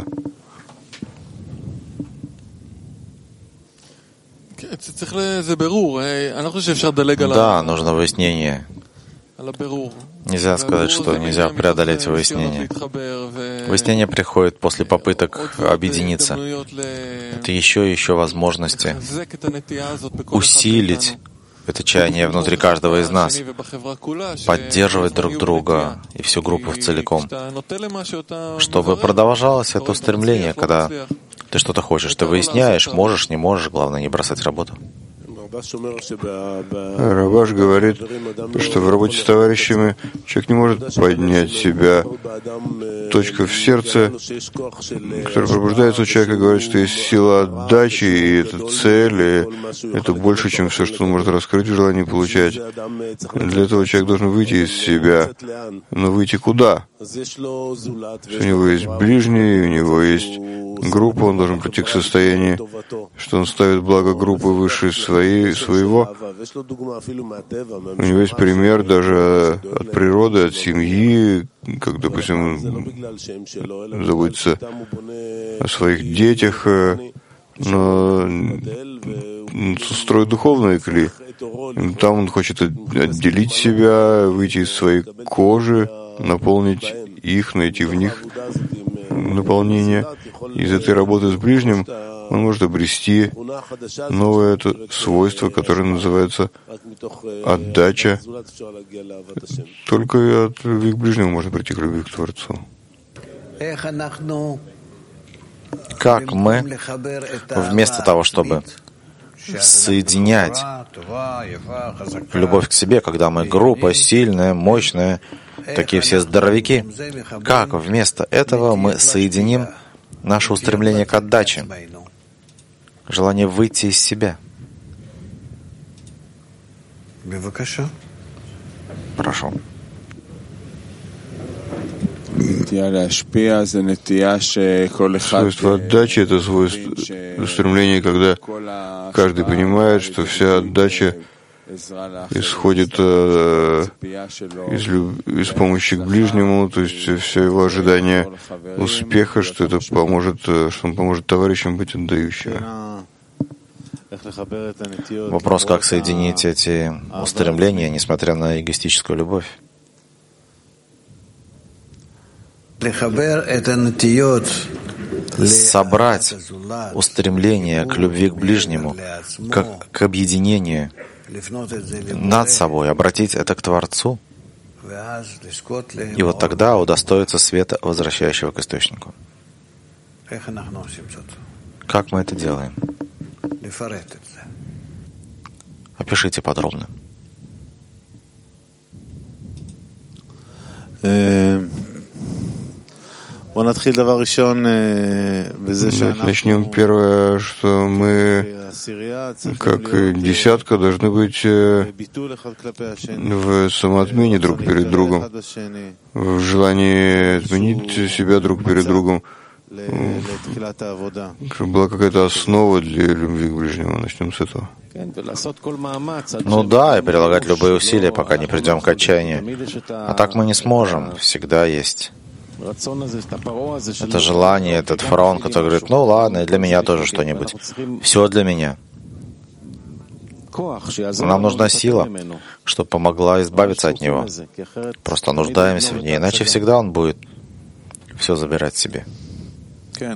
Да, нужно выяснение. Нельзя сказать, что нельзя преодолеть выяснение. Выяснение приходит после попыток объединиться. Это еще и еще возможности усилить это чаяние внутри каждого из нас, поддерживать друг друга и всю группу целиком, чтобы продолжалось это устремление, когда ты что-то хочешь, ты выясняешь, можешь, не можешь, главное не бросать работу. Рабаш говорит, что в работе с товарищами человек не может поднять себя. Точка в сердце, которая пробуждается у человека, говорит, что есть сила отдачи, и это цель, и это больше, чем все, что он может раскрыть в желании получать. Для этого человек должен выйти из себя. Но выйти куда? У него есть ближний, у него есть группа, он должен прийти к состоянию, что он ставит благо группы выше своего. У него есть пример даже от природы, от семьи, как, допустим, заботится о своих детях, но строит духовные кли. Там он хочет отделить себя, выйти из своей кожи, наполнить их, найти в них наполнение. Из этой работы с ближним он может обрести новое это свойство, которое называется отдача. Только от любви к ближнему можно прийти к любви к Творцу. Как мы, вместо того, чтобы соединять любовь к себе, когда мы группа сильная, мощная, такие все здоровяки, как вместо этого мы соединим наше устремление к отдаче, желание выйти из себя? Прошу. Свойство отдачи — это свойство устремления, когда каждый понимает, что вся отдача исходит из помощи к ближнему, то есть все его ожидание успеха, что это поможет, что он поможет товарищам быть отдающими. Вопрос, как соединить эти устремления, несмотря на эгоистическую любовь? Собрать устремление к любви к ближнему, как к объединению над собой, обратить это к Творцу, и вот тогда удостоится света, возвращающего к источнику. Как мы это делаем? Опишите подробно. Начнем первое, что мы, как десятка, должны быть в самоотмене друг перед другом, в желании отменить себя друг перед другом, чтобы была какая-то основа для любви к ближнему. Начнем с этого. Ну да, и прилагать любые усилия, пока не придем к отчаянию. А так мы не сможем. Всегда есть это желание, этот фараон, который говорит, ну ладно, и для меня тоже что-нибудь. Все для меня. Нам нужна сила, чтобы помогла избавиться от него. Просто нуждаемся в ней, иначе всегда он будет все забирать себе. Да,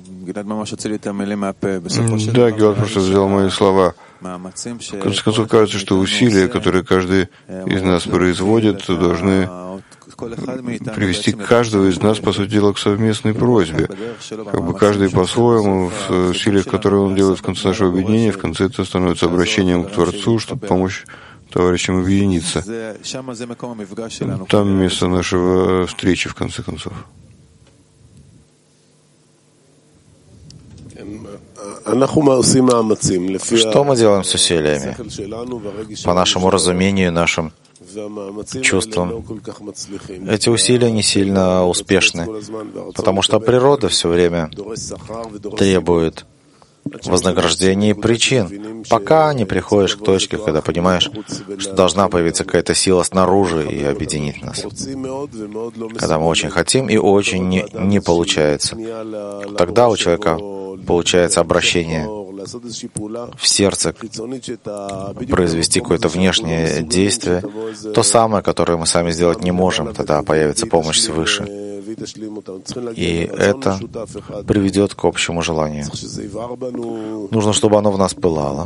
Гилад просто взял мои слова. В конце концов, кажется, что усилия, которые каждый из нас производит, должны привести каждого из нас, по сути дела, к совместной просьбе. Как бы каждый по-своему, в усилиях, которые он делает в конце нашего объединения, в конце это становится обращением к Творцу, чтобы помочь товарищам объединиться. Там место нашего встречи, в конце концов. Что мы делаем с усилиями? По нашему разумению, нашим чувствам. Эти усилия не сильно успешны, потому что природа все время требует вознаграждения и причин, пока не приходишь к точке, когда понимаешь, что должна появиться какая-то сила снаружи и объединить нас. Когда мы очень хотим и очень не получается. Тогда у человека получается обращение в сердце, произвести какое-то внешнее действие, то самое, которое мы сами сделать не можем, тогда появится помощь свыше. И это приведет к общему желанию. Нужно, чтобы оно в нас пылало.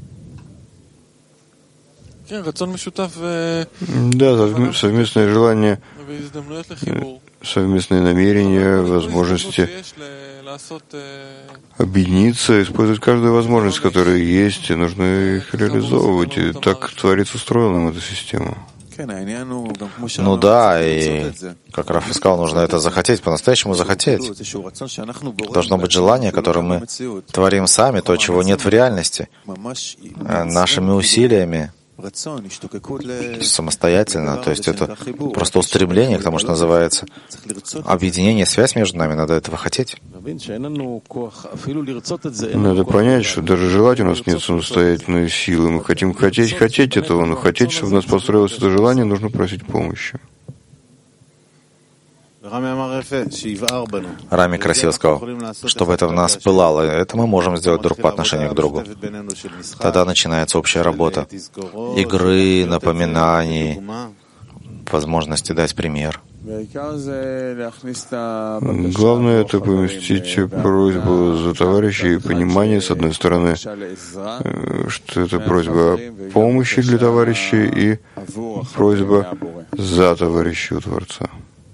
Да, совместное желание, совместные намерения, возможности объединиться, использовать каждую возможность, которая есть, и нужно их реализовывать. И так творится устроена эта система. Ну да, и, как Раф сказал, нужно это захотеть, по-настоящему захотеть. Должно быть желание, которое мы творим сами, то, чего нет в реальности, нашими усилиями, самостоятельно. То есть это просто устремление к тому, что называется объединение, связь между нами. Надо этого хотеть. Надо понять, что даже желать у нас нет самостоятельной силы. Мы хотим хотеть этого, но хотеть, чтобы у нас построилось это желание, нужно просить помощи. Рами красиво сказал, чтобы это в нас пылало. Это мы можем сделать друг по отношению к другу. Тогда начинается общая работа игры, напоминаний, возможности дать пример. Главное — это поместить просьбу за товарища и понимание, с одной стороны, что это просьба о помощи для товарища и просьба за товарища у Творца.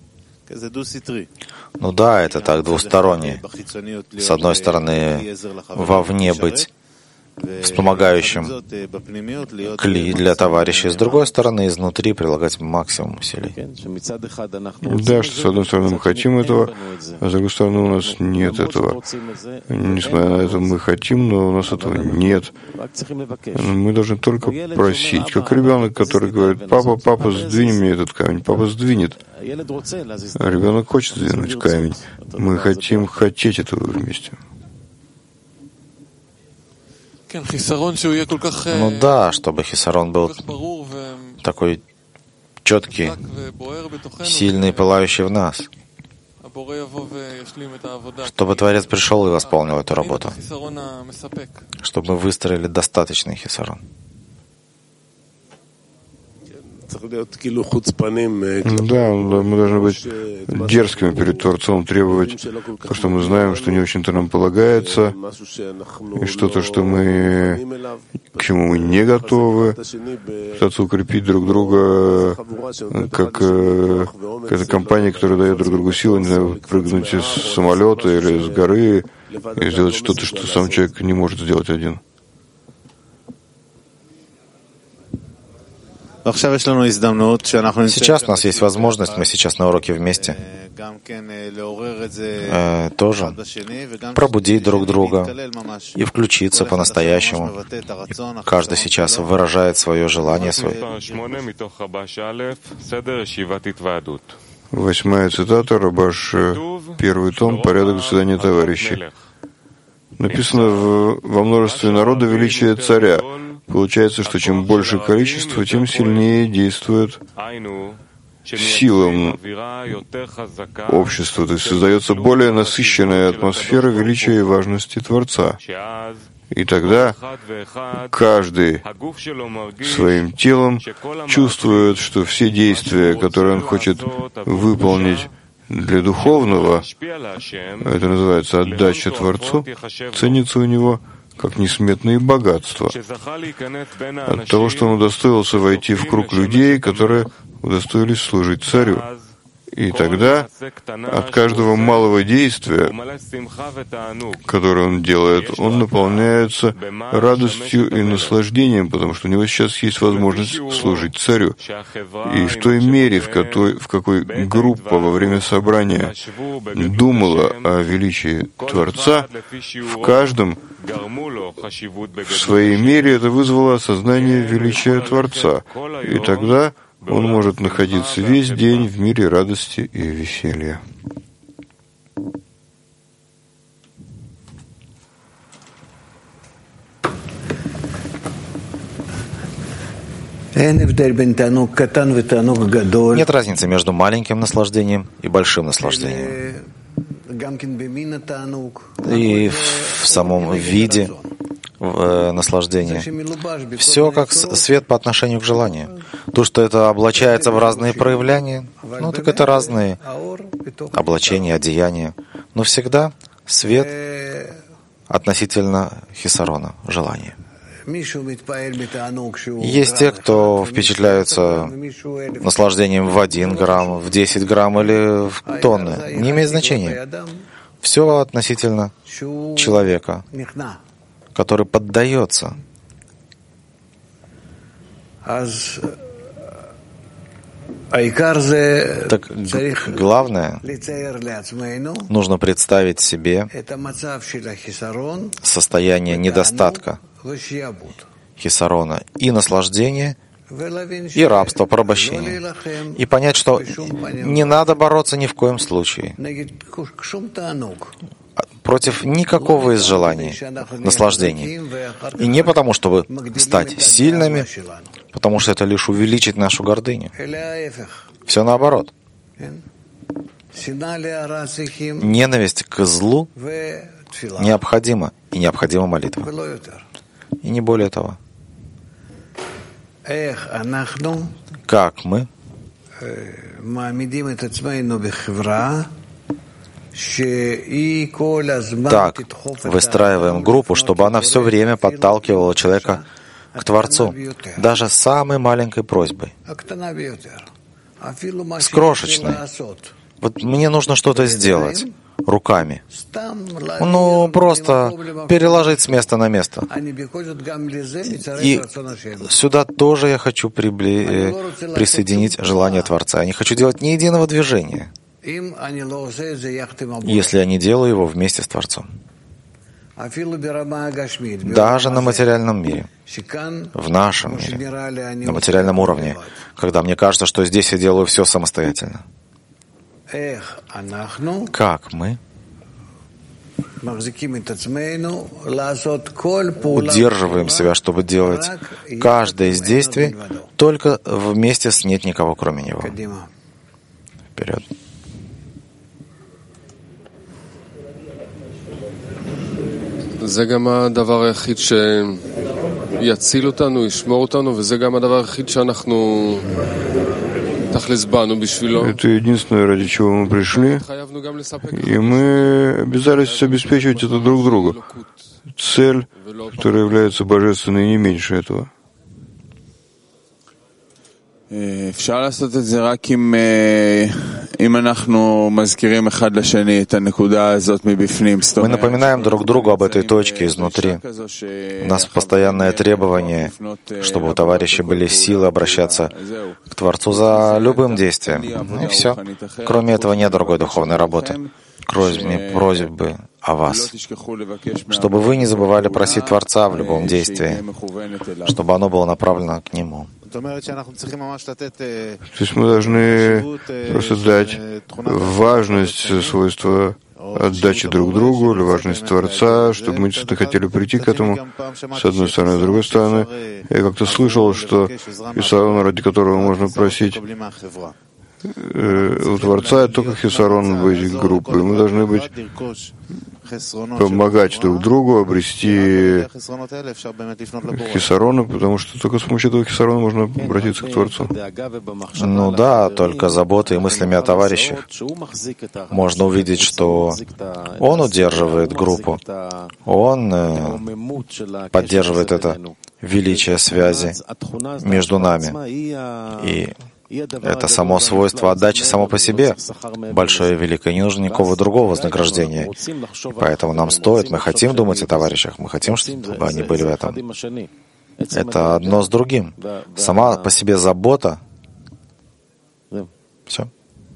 Ну да, это так двусторонне. С одной стороны, вовне быть вспомогающим кли для товарища, с другой стороны, изнутри прилагать максимум усилий. Да, что с одной стороны мы хотим этого, а с другой стороны у нас нет этого. Несмотря на это мы хотим, но у нас этого нет. Мы должны только просить, как ребенок, который говорит: «Папа, папа, сдвинь мне этот камень». Папа сдвинет. А ребенок хочет сдвинуть камень. Мы хотим хотеть этого вместе. Ну да, чтобы хисарон был такой четкий, сильный, пылающий в нас. Чтобы Творец пришел и восполнил эту работу. Чтобы мы выстроили достаточный хисарон. Да, мы должны быть дерзкими перед Творцом, требовать, потому что мы знаем, что не очень-то нам полагается, и что-то, что мы, к чему мы не готовы, пытаться укрепить друг друга, как какая-то компания, которая дает друг другу силу, не знаю, прыгнуть из самолета или с горы и сделать что-то, что сам человек не может сделать один. Сейчас у нас есть возможность, мы сейчас на уроке вместе, тоже пробудить друг друга и включиться по-настоящему. Каждый сейчас выражает свое желание, свое. 8-я цитата, Рабаш, 1 том, порядок заседания товарищей. Написано во множестве народа величие царя. Получается, что чем больше количество, тем сильнее действует силам общества. То есть создается более насыщенная атмосфера величия и важности Творца. И тогда каждый своим телом чувствует, что все действия, которые он хочет выполнить для духовного, это называется отдача Творцу, ценится у него как несметные богатства. От того, что он удостоился войти в круг людей, которые удостоились служить царю. И тогда от каждого малого действия, которое он делает, он наполняется радостью и наслаждением, потому что у него сейчас есть возможность служить царю. И в той мере, в какой группа во время собрания думала о величии Творца, в каждом в своей мере это вызвало осознание величия Творца. И тогда он может находиться весь день в мире радости и веселья. Нет разницы между маленьким наслаждением и большим наслаждением. И в самом виде наслаждения. Все как свет по отношению к желанию. То, что это облачается в разные проявления, так это разные облачения, одеяния. Но всегда свет относительно хисарона, желания. Есть те, кто впечатляются наслаждением в 1 грамм, в 10 грамм или в тонны. Не имеет значения. Все относительно человека, который поддается. Так главное, нужно представить себе состояние недостатка хисарона и наслаждения, и рабства, порабощения. И понять, что не надо бороться ни в коем случае против никакого из желаний, наслаждений. И не потому, чтобы стать сильными, потому что это лишь увеличит нашу гордыню. Все наоборот. Ненависть к злу необходима, и необходима молитва. И не более того. Как мы так выстраиваем группу, чтобы она все время подталкивала человека к Творцу, даже самой маленькой просьбой, с крошечной. Вот мне нужно что-то сделать руками. Просто переложить с места на место. И сюда тоже я хочу присоединить желание Творца. Я не хочу делать ни единого движения, если я не делаю его вместе с Творцом. Даже на материальном мире, в нашем мире, на материальном уровне, когда мне кажется, что здесь я делаю все самостоятельно. Как мы удерживаем себя, чтобы делать каждое из действий только вместе с «нет никого, кроме него». Вперед. זה גם הדבר היחיד שיציל אותנו, ישמור אותנו, וזה גם הדבר היחיד שאנחנו תכלס באנו בשבילו. Это единственное, ради чего мы пришли, и мы обязались обеспечивать это друг другу. Цель, которая является божественной, не меньше этого. אפשר לעשות את זה רק אם אנחנו מזכירים אחד לשני את הנקודה הזאת מבפנים. Мы напоминаем друг другу об этой точке изнутри. У нас постоянное требование, чтобы у товарищей были силы обращаться к Творцу за любым действием. И все. Кроме этого нет другой духовной работы, кроме просьбы о вас, чтобы вы не забывали просить Творца в любом действии, чтобы оно было направлено к Нему. То есть мы должны просто дать важность свойства отдачи друг другу, или важность Творца, чтобы мы действительно хотели прийти к этому, с одной стороны, с другой стороны. Я как-то слышал, что хисарон, ради которого можно просить у Творца, это только хисарон быть группой. Мы должны быть помогать друг другу обрести хисароны, потому что только с помощью этого хисарона можно обратиться к Творцу. Только заботой и мыслями о товарищах можно увидеть, что он удерживает группу, он поддерживает это величие связи между нами. И Это само свойство отдачи само по себе большое и великое, не нужно никакого другого вознаграждения. И поэтому нам стоит, мы хотим думать о товарищах, мы хотим, чтобы они были в этом. Это одно с другим. Сама по себе забота. Все.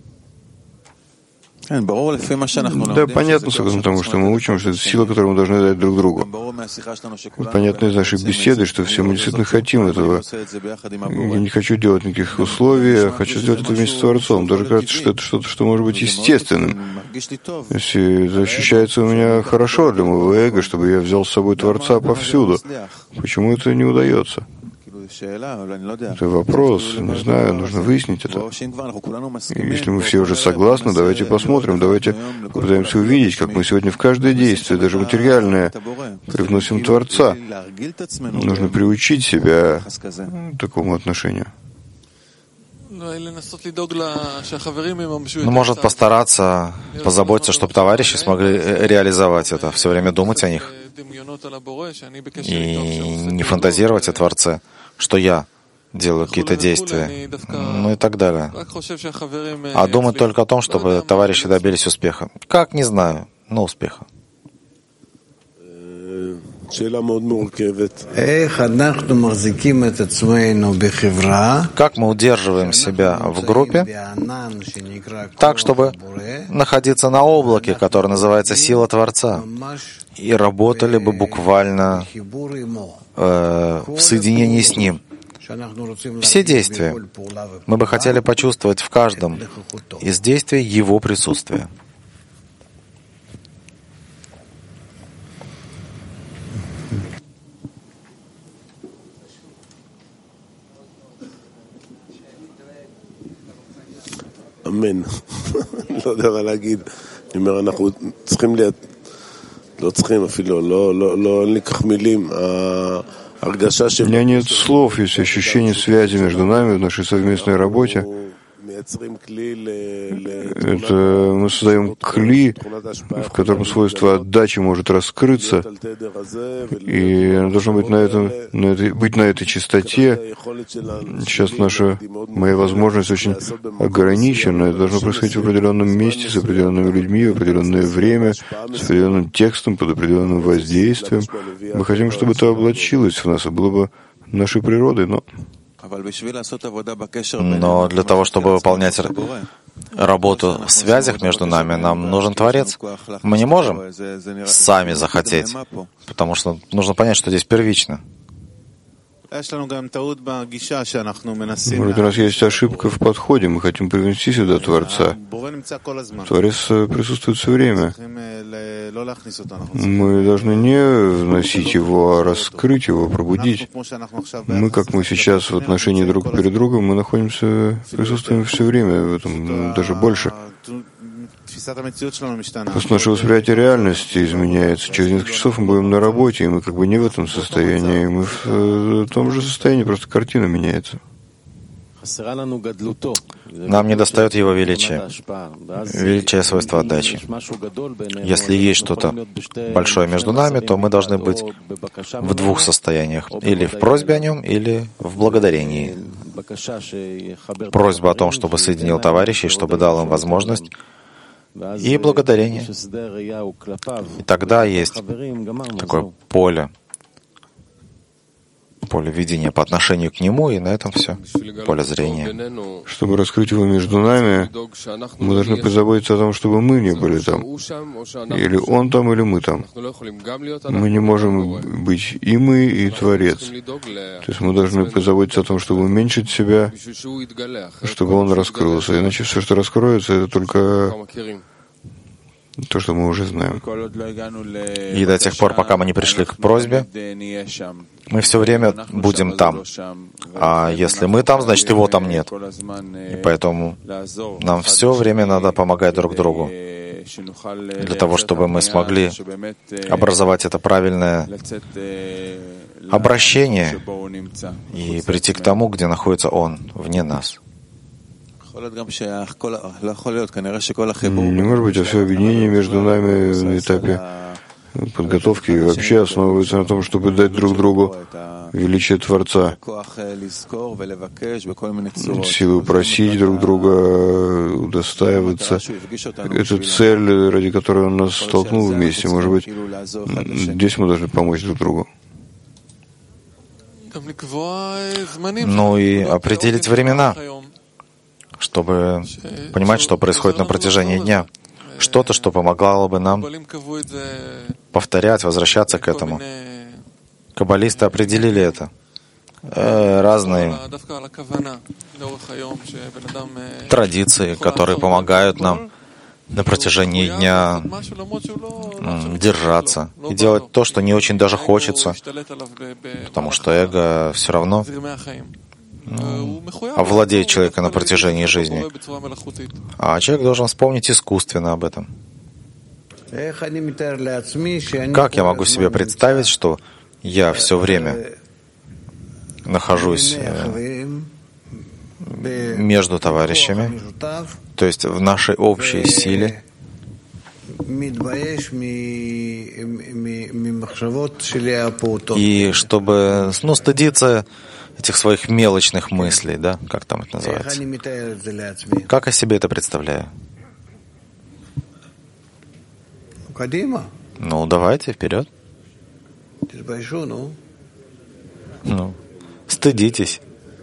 Да, понятно, согласно тому, что мы учим, что это сила, которую мы должны дать друг другу. Понятно из нашей беседы, что все мы действительно хотим этого. Я не хочу делать никаких условий, я хочу сделать это вместе с Творцом. Даже кажется, что это что-то, что может быть естественным. Если это ощущается у меня хорошо для моего эго, чтобы я взял с собой Творца повсюду. Почему это не удается? Это вопрос, не знаю, нужно выяснить это. И если мы все уже согласны, давайте посмотрим, давайте попытаемся увидеть, как мы сегодня в каждое действие, даже материальное, привносим Творца. Нужно приучить себя к такому отношению. Может постараться, позаботиться, чтобы товарищи смогли реализовать это, все время думать о них и не фантазировать о Творце, что я делаю какие-то действия, ну и так далее. А думать только о том, чтобы товарищи добились успеха. Как, не знаю, но успеха. Как мы удерживаем себя в группе так, чтобы находиться на облаке, которое называется сила Творца, и работали бы буквально в соединении с Ним. Все действия мы бы хотели почувствовать в каждом из действий Его присутствия. אמן. לא יודע מה להגיד. אני אומר, אנחנו צריכים לא צריכים אפילו, לא, אין לי כך מילים. ההרגשה У меня нет слов, есть ощущение связи между нами в нашей совместной работе. Это мы создаем кли, в котором свойство отдачи может раскрыться, и оно должно быть быть на этой частоте. Сейчас моя возможность очень ограничена. Это должно происходить в определенном месте, с определенными людьми, в определенное время, с определенным текстом, под определенным воздействием. Мы хотим, чтобы это облачилось в нас, и было бы нашей природой, Но для того, чтобы выполнять работу в связях между нами, нам нужен Творец. Мы не можем сами захотеть, потому что нужно понять, что здесь первично. Может, у нас есть ошибка в подходе, мы хотим привнести сюда Творца. Творец присутствует все время. Мы должны не вносить его, а раскрыть его, пробудить. Мы, как мы сейчас в отношении друг перед другом, мы присутствуем все время в этом, даже больше. Просто наше восприятие реальности изменяется. Через несколько часов мы будем на работе, и мы как бы не в этом состоянии. Мы в том же состоянии, просто картина меняется. Нам недостает его величия. Величие свойства отдачи. Если есть что-то большое между нами, то мы должны быть в двух состояниях. Или в просьбе о нем, или в благодарении. Просьба о том, чтобы соединил товарищей, чтобы дал им возможность, и благодарение. И тогда есть такое поле видения по отношению к нему, и на этом все. Поле зрения. Чтобы раскрыть его между нами, мы должны позаботиться о том, чтобы мы не были там. Или он там, или мы там. Мы не можем быть и мы, и Творец. То есть мы должны позаботиться о том, чтобы уменьшить себя, чтобы он раскрылся. Иначе все, что раскроется, это только то, что мы уже знаем. И до тех пор, пока мы не пришли к просьбе, мы все время будем там. А если мы там, значит, его там нет. И поэтому нам все время надо помогать друг другу, для того, чтобы мы смогли образовать это правильное обращение и прийти к тому, где находится Он, вне нас. Не может быть, а все объединение между нами на этапе подготовки вообще основываются на том, чтобы дать друг другу величие Творца, силу просить друг друга, удостаиваться. Это цель, ради которой он нас столкнул вместе. Может быть, здесь мы должны помочь друг другу. Ну и определить времена, чтобы понимать, что происходит на протяжении дня. Что-то, что помогало бы нам повторять, возвращаться к этому. Каббалисты определили это. Разные традиции, которые помогают нам на протяжении дня держаться и делать то, что не очень даже хочется, потому что эго все равно овладеет человека на протяжении жизни. А человек должен вспомнить искусственно об этом. Как я могу себе представить, что я все время нахожусь между товарищами, то есть в нашей общей силе, и чтобы стыдиться этих своих мелочных мыслей, да, как там это называется. Как я себе это представляю? Ну, давайте, вперед. Ну, стыдитесь.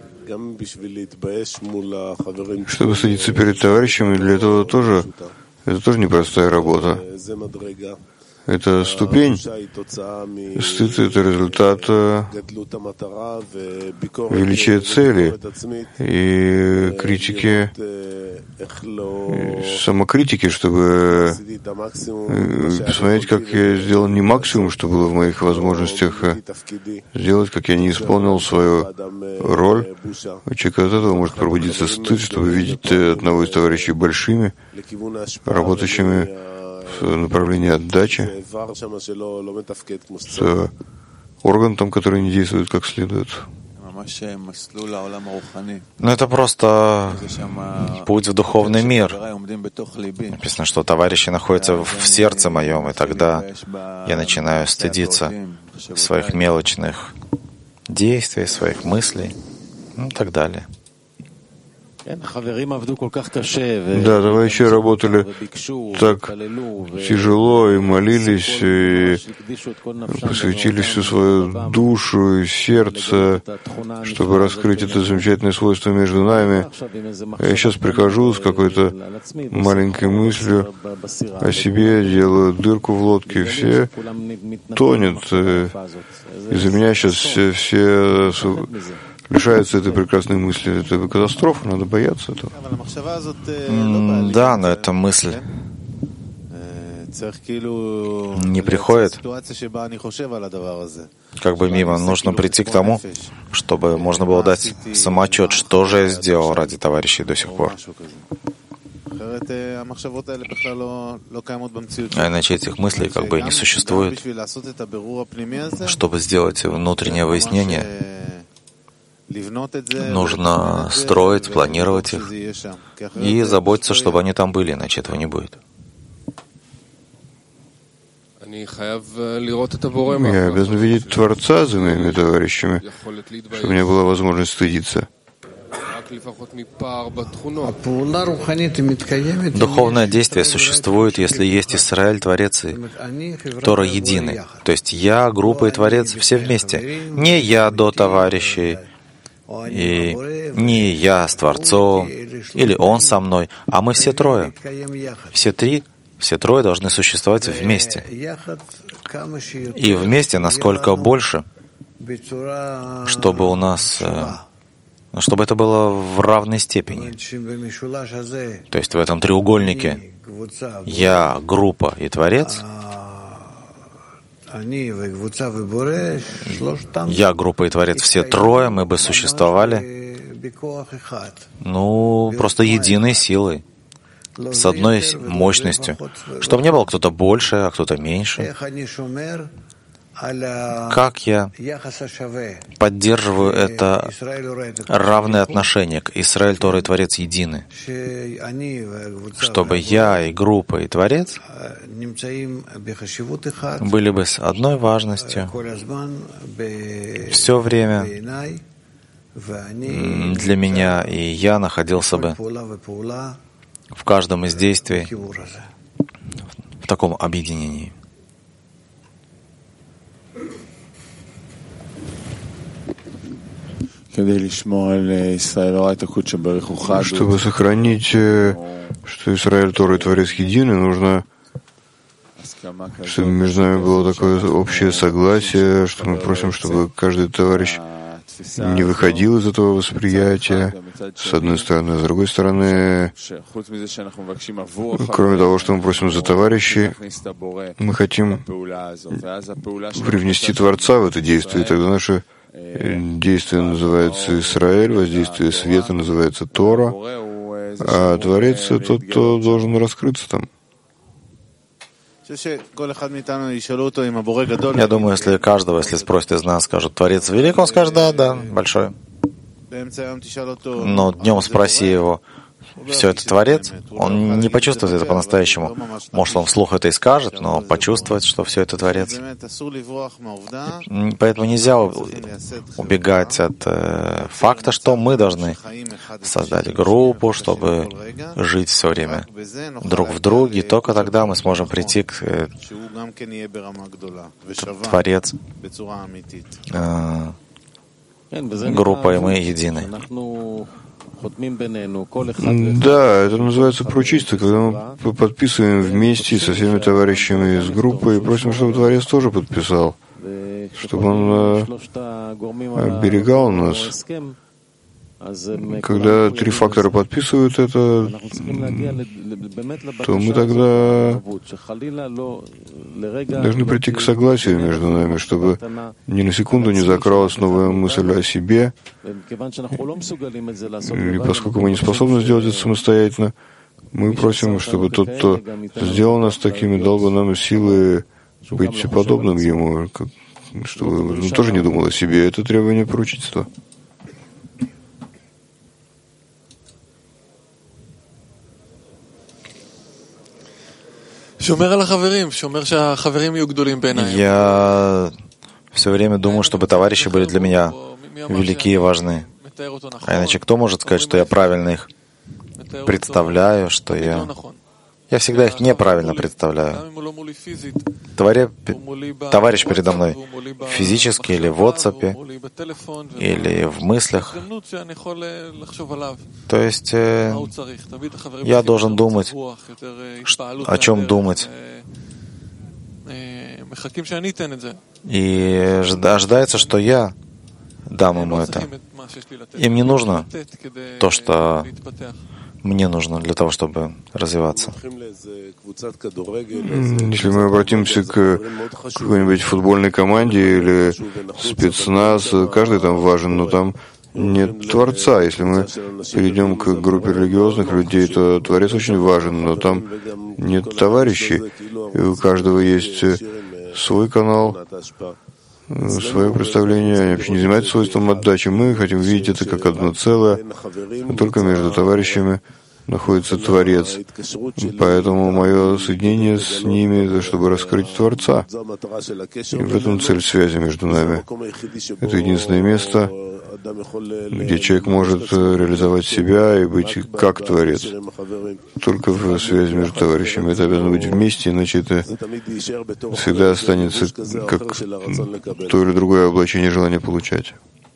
Чтобы стыдиться перед товарищами, для этого тоже, это тоже непростая работа. Это ступень. Стыд — это результат величия цели и критики, самокритики, чтобы посмотреть, как я сделал не максимум, что было в моих возможностях, сделать, как я не исполнил свою роль. У человека от этого может пробудиться стыд, чтобы видеть одного из товарищей большими, работающими в направлении отдачи, с органом, который не действует как следует. Но это просто путь в духовный мир. Написано, что товарищи находятся в сердце моем, и тогда я начинаю стыдиться своих мелочных действий, своих мыслей, и так далее. Да, товарищи работали так тяжело и молились, и посвятили всю свою душу и сердце, чтобы раскрыть это замечательное свойство между нами. Я сейчас прихожу с какой-то маленькой мыслью о себе, делаю дырку в лодке, и все тонет. Из-за меня сейчас все лишаются этой прекрасной мысли. Это катастрофа, надо бояться этого. Да, но эта мысль не приходит как бы мимо. Нужно прийти к тому, чтобы можно было дать самоотчет, что же я сделал ради товарищей до сих пор. А иначе этих мыслей как бы и не существует. Чтобы сделать внутреннее выяснение, нужно строить, планировать их и заботиться, чтобы они там были, иначе этого не будет. Я обязан видеть Творца за моими товарищами, чтобы у меня была возможность стыдиться. Духовное действие существует, если есть Исраэль, Творец и Тора едины. То есть я, группа и Творец все вместе. Не я до товарищей, и не я с Творцом, или он со мной, а мы все трое. Все трое должны существовать вместе. И вместе насколько больше, чтобы у нас, чтобы это было в равной степени. То есть в этом треугольнике я, группа и Творец, я, группа и Творец, все трое, мы бы существовали, просто единой силой, с одной мощностью, чтобы не было кто-то больше, а кто-то меньше. как я поддерживаю это равное отношение к Исраэль, Тора и Творец едины, чтобы я и группа и Творец были бы с одной важностью все время для меня, и я находился бы в каждом из действий в таком объединении. Чтобы сохранить, что Израиль, Тора и Творец едины, нужно, чтобы между нами было такое общее согласие, что мы просим, чтобы каждый товарищ не выходил из этого восприятия, с одной стороны, а с другой стороны, кроме того, что мы просим за товарищей, мы хотим привнести Творца в это действие, и тогда наше действие называется Израиль, воздействие света называется Тора, а Творец — тот, кто должен раскрыться там. Я думаю, если каждого, если спросит из нас, скажут, Творец велик, он скажет, да, большой. Но днем спроси его, все это Творец, он не почувствует это по-настоящему. Может, он вслух это и скажет, но почувствует, что все это Творец. Поэтому нельзя убегать от факта, что мы должны создать группу, чтобы жить все время друг в друге, и только тогда мы сможем прийти к Творец, группой мы едины. Да, это называется прочистка, когда мы подписываем вместе со всеми товарищами из группы и просим, чтобы Творец тоже подписал, чтобы он оберегал нас. Когда три фактора подписывают это, то мы тогда должны прийти к согласию между нами, чтобы ни на секунду не закралась новая мысль о себе. И поскольку мы не способны сделать это самостоятельно, мы просим, чтобы тот, кто сделал нас такими, дал бы нам силы быть подобным ему, чтобы он тоже не думал о себе. Это требование поручительства. Я все время думаю, чтобы товарищи были для меня велики и важны. А иначе кто может сказать, что я правильно их представляю, что я всегда их неправильно представляю. Товарищ передо мной физически или в WhatsApp, или в мыслях. То есть я должен думать, о чем думать. И ожидается, что я дам ему это. Им не нужно то, что мне нужно для того, чтобы развиваться. Если мы обратимся к какой-нибудь футбольной команде или спецназ, каждый там важен, но там нет Творца. Если мы перейдем к группе религиозных людей, то Творец очень важен, но там нет товарищей. И у каждого есть свой канал, свое представление, они вообще не занимаются свойством отдачи. Мы хотим видеть это как одно целое, только между товарищами находится Творец. Поэтому мое соединение с ними, это чтобы раскрыть Творца. И в этом цель связи между нами. Это единственное место, где человек может реализовать себя и быть как Творец. Только в связи между товарищами. Это обязано быть вместе, иначе это всегда останется как то или другое облачение желания получать.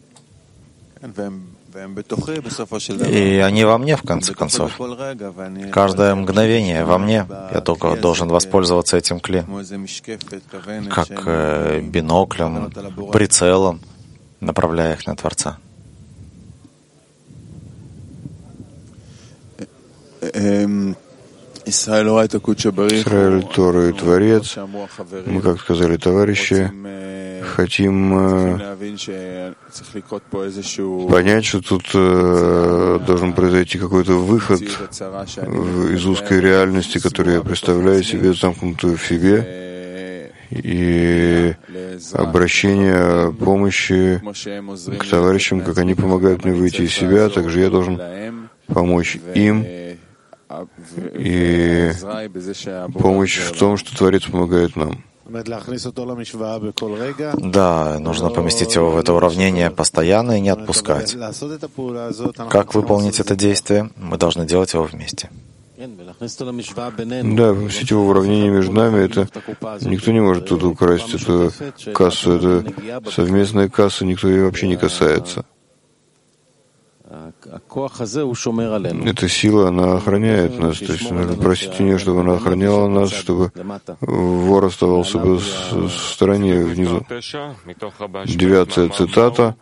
И они во мне, в конце концов. Каждое мгновение во мне. Я только должен воспользоваться этим кли, как биноклем, прицелом, направляя их на Творца. Израиль, Тора и Творец, мы, как сказали товарищи, хотим понять, что тут должен произойти какой-то выход из узкой реальности, которую я представляю себе, замкнутую в себе, и обращение помощи к товарищам, как они помогают мне выйти из себя, также я должен помочь им, и помощь в том, что Творец помогает нам. Да, нужно поместить его в это уравнение постоянно и не отпускать. Как выполнить это действие? Мы должны делать его вместе. Да, поместить его в уравнение между нами, это никто не может тут украсть эту кассу, это совместная касса, никто ее вообще не касается. Эта сила, она охраняет нас, то есть нужно просить у нее, чтобы она охраняла нас, чтобы вор оставался бы в стороне внизу. 9-я цитата.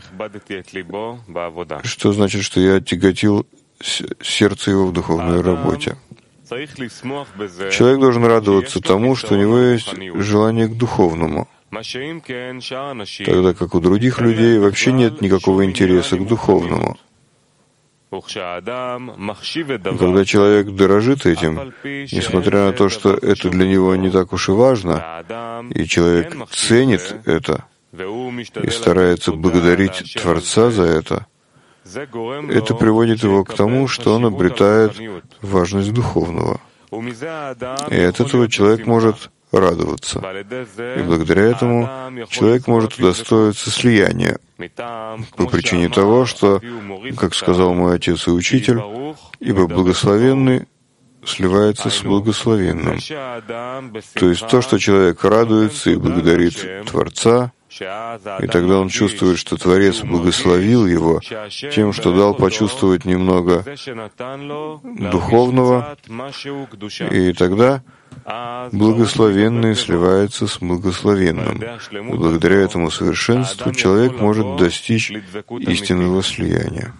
Что значит, что я тяготил сердце его в духовной работе? Человек должен радоваться тому, что у него есть желание к духовному, тогда как у других людей вообще нет никакого интереса к духовному. Когда человек дорожит этим, несмотря на то, что это для него не так уж и важно, и человек ценит это и старается благодарить Творца за это приводит его к тому, что он обретает важность духовного. И от этого человек может радоваться. И благодаря этому человек может удостоиться слияния по причине того, что, как сказал мой отец и учитель, ибо благословенный сливается с благословенным. То есть то, что человек радуется и благодарит Творца, и тогда он чувствует, что Творец благословил его тем, что дал почувствовать немного духовного, и тогда благословенный сливается с благословенным. И благодаря этому совершенству человек может достичь истинного слияния.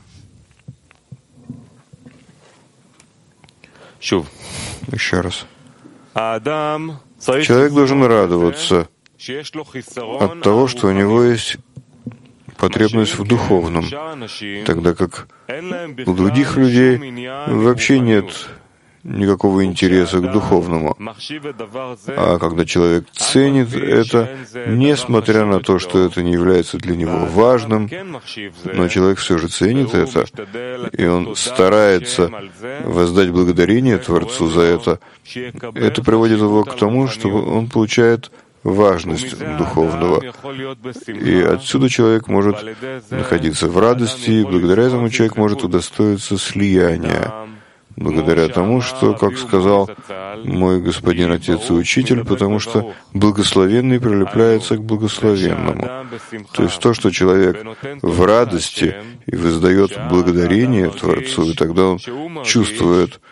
Еще раз. Человек должен радоваться от того, что у него есть потребность в духовном, тогда как у других людей вообще нет никакого интереса к духовному. А когда человек ценит это, несмотря на то, что это не является для него важным, но человек все же ценит это, и он старается воздать благодарение Творцу за это приводит его к тому, что он получает важность духовного. И отсюда человек может находиться в радости, и благодаря этому человек может удостоиться слияния. Благодаря тому, что, как сказал мой господин отец и учитель, потому что благословенный прилепляется к благословенному. То есть то, что человек в радости и воздает благодарение Творцу, и тогда он чувствует,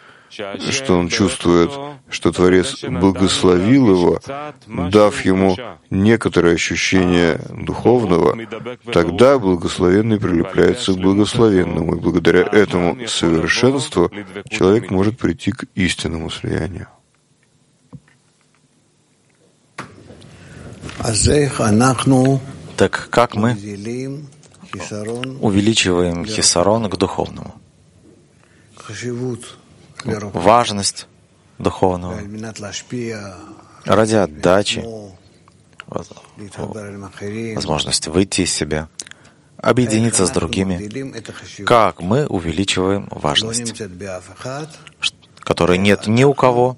что Творец благословил его, дав ему некоторое ощущение духовного, тогда благословенный прилепляется к благословенному, и благодаря этому совершенству человек может прийти к истинному слиянию. Так как мы увеличиваем хисарон к духовному? Важность духовного ради отдачи, возможность выйти из себя, объединиться с другими. Как мы увеличиваем важность, которой нет ни у кого,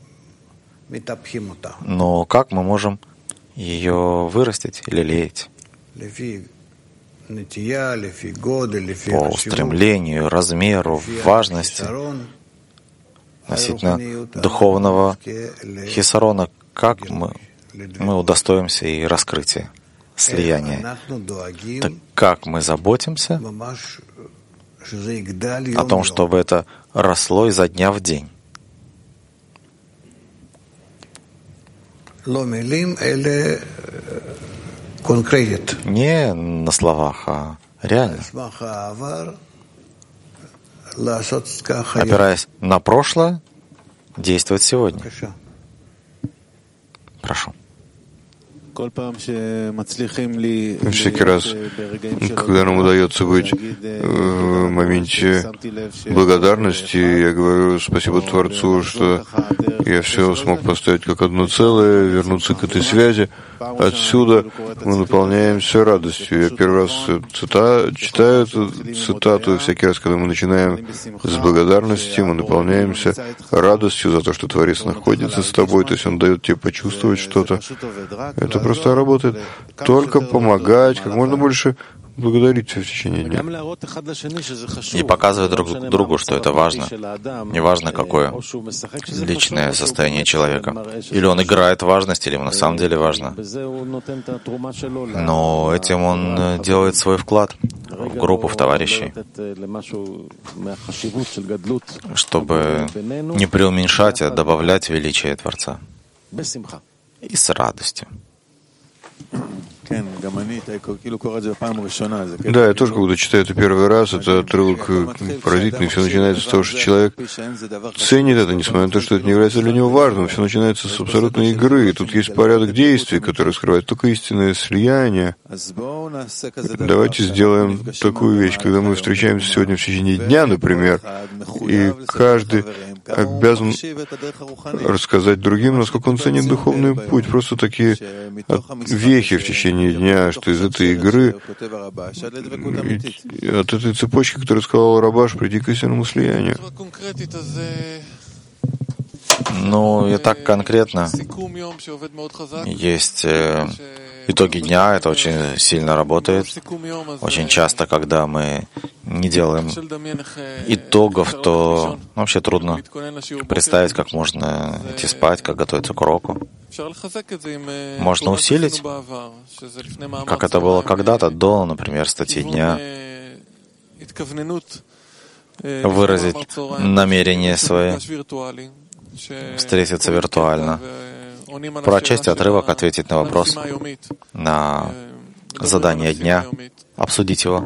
но как мы можем ее вырастить или лелеять? По устремлению, размеру, важности относительно духовного хисарона, как мы удостоимся и раскрытия, слияния. Так как мы заботимся о том, чтобы это росло изо дня в день. Не на словах, а реально. Опираясь на прошлое, действовать сегодня. Прошу. Всякий раз, когда нам удается быть в моменте благодарности, я говорю спасибо Творцу, что я все смог поставить как одно целое, вернуться к этой связи. Отсюда мы наполняемся радостью. Я первый раз читаю эту цитату, и всякий раз, когда мы начинаем с благодарности, мы наполняемся радостью за то, что Творец находится с тобой, то есть Он дает тебе почувствовать что-то. Это просто работает. Только помогать, как можно больше благодарить в течение дня. И показывать друг другу, что это важно. Неважно, какое личное состояние человека. Или он играет важность, или ему на самом деле важно. Но этим он делает свой вклад в группу, в товарищей, чтобы не преуменьшать, а добавлять величие Творца. И с радостью. Да, я тоже, когда читаю это первый раз, это отрывок поразительный. Все начинается с того, что человек ценит это, несмотря на то, что это не является для него важным. Все начинается с абсолютной игры. И тут есть порядок действий, который скрывает только истинное слияние. Давайте сделаем такую вещь, когда мы встречаемся сегодня в течение дня, например, и каждый обязан рассказать другим, насколько он ценит духовный путь. Просто такие вехи в течение дня, что из этой игры, от этой цепочки, которую сказал Рабаш, приди к истинному слиянию. Ну, и так конкретно. Есть итоги дня, это очень сильно работает. Очень часто, когда мы не делаем итогов, то вообще трудно представить, как можно идти спать, как готовиться к уроку. Можно усилить, как это было когда-то, до, например, статьи дня, выразить намерения свои, встретиться виртуально, прочесть отрывок, ответить на вопрос, на задание дня, обсудить его.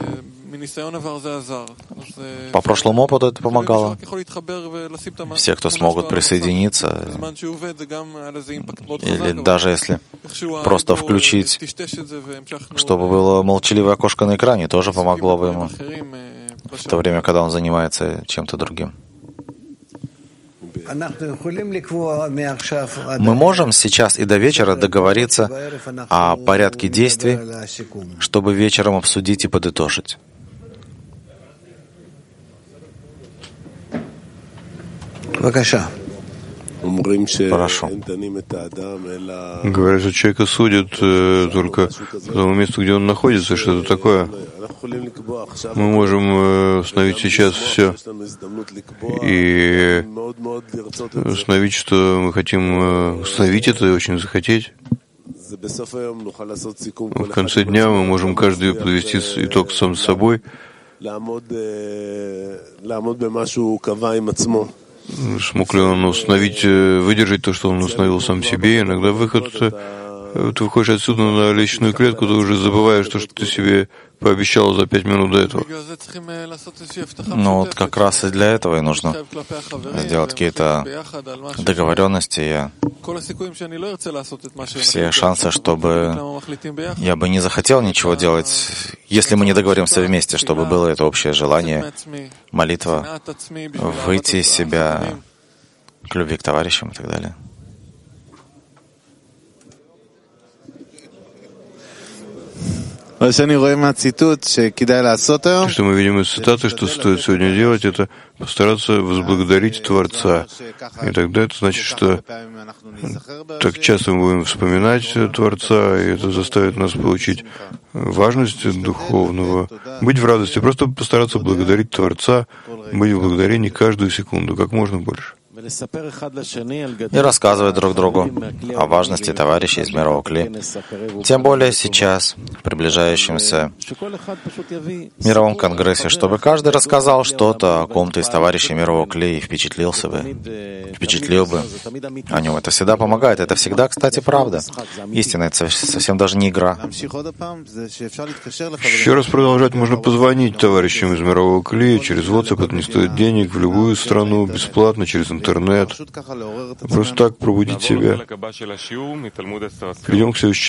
По прошлому опыту это помогало. Все, кто смогут присоединиться, или даже если просто включить, чтобы было молчаливое окошко на экране, тоже помогло бы ему в то время, когда он занимается чем-то другим. Мы можем сейчас и до вечера договориться о порядке действий, чтобы вечером обсудить и подытожить. Хорошо. Говорят, что человека судят только по тому месту, где он находится, что это такое. Мы можем установить сейчас все и установить, что мы хотим установить это и очень захотеть. В конце дня мы можем каждый подвести итог сам с собой, смог ли он установить, выдержать то, что он установил сам себе. Иногда выход, ты выходишь отсюда на личную клетку, ты уже забываешь то, что ты себе пообещал за 5 минут до этого. Ну вот как раз и для этого и нужно сделать какие-то договоренности. Все шансы, чтобы я бы не захотел ничего делать, если мы не договоримся вместе, чтобы было это общее желание, молитва, выйти из себя к любви к товарищам и так далее. То, что мы видим из цитаты, что стоит сегодня делать, это постараться возблагодарить Творца. И тогда это значит, что так часто мы будем вспоминать Творца, и это заставит нас получить важность духовного, быть в радости, просто постараться благодарить Творца, быть в благодарении каждую секунду, как можно больше. И рассказывать друг другу о важности товарищей из мирового Кли. Тем более сейчас, в приближающемся мировом конгрессе, чтобы каждый рассказал что-то о ком-то из товарищей мирового Кли и впечатлил бы о нем. Это всегда помогает. Это всегда, кстати, правда. Истина — это совсем даже не игра. Еще раз продолжать можно позвонить товарищам из мирового Кли через WhatsApp, это не стоит денег, в любую страну, бесплатно, через интернет. интернет. Просто так пробудить себя. Перейдем к следующей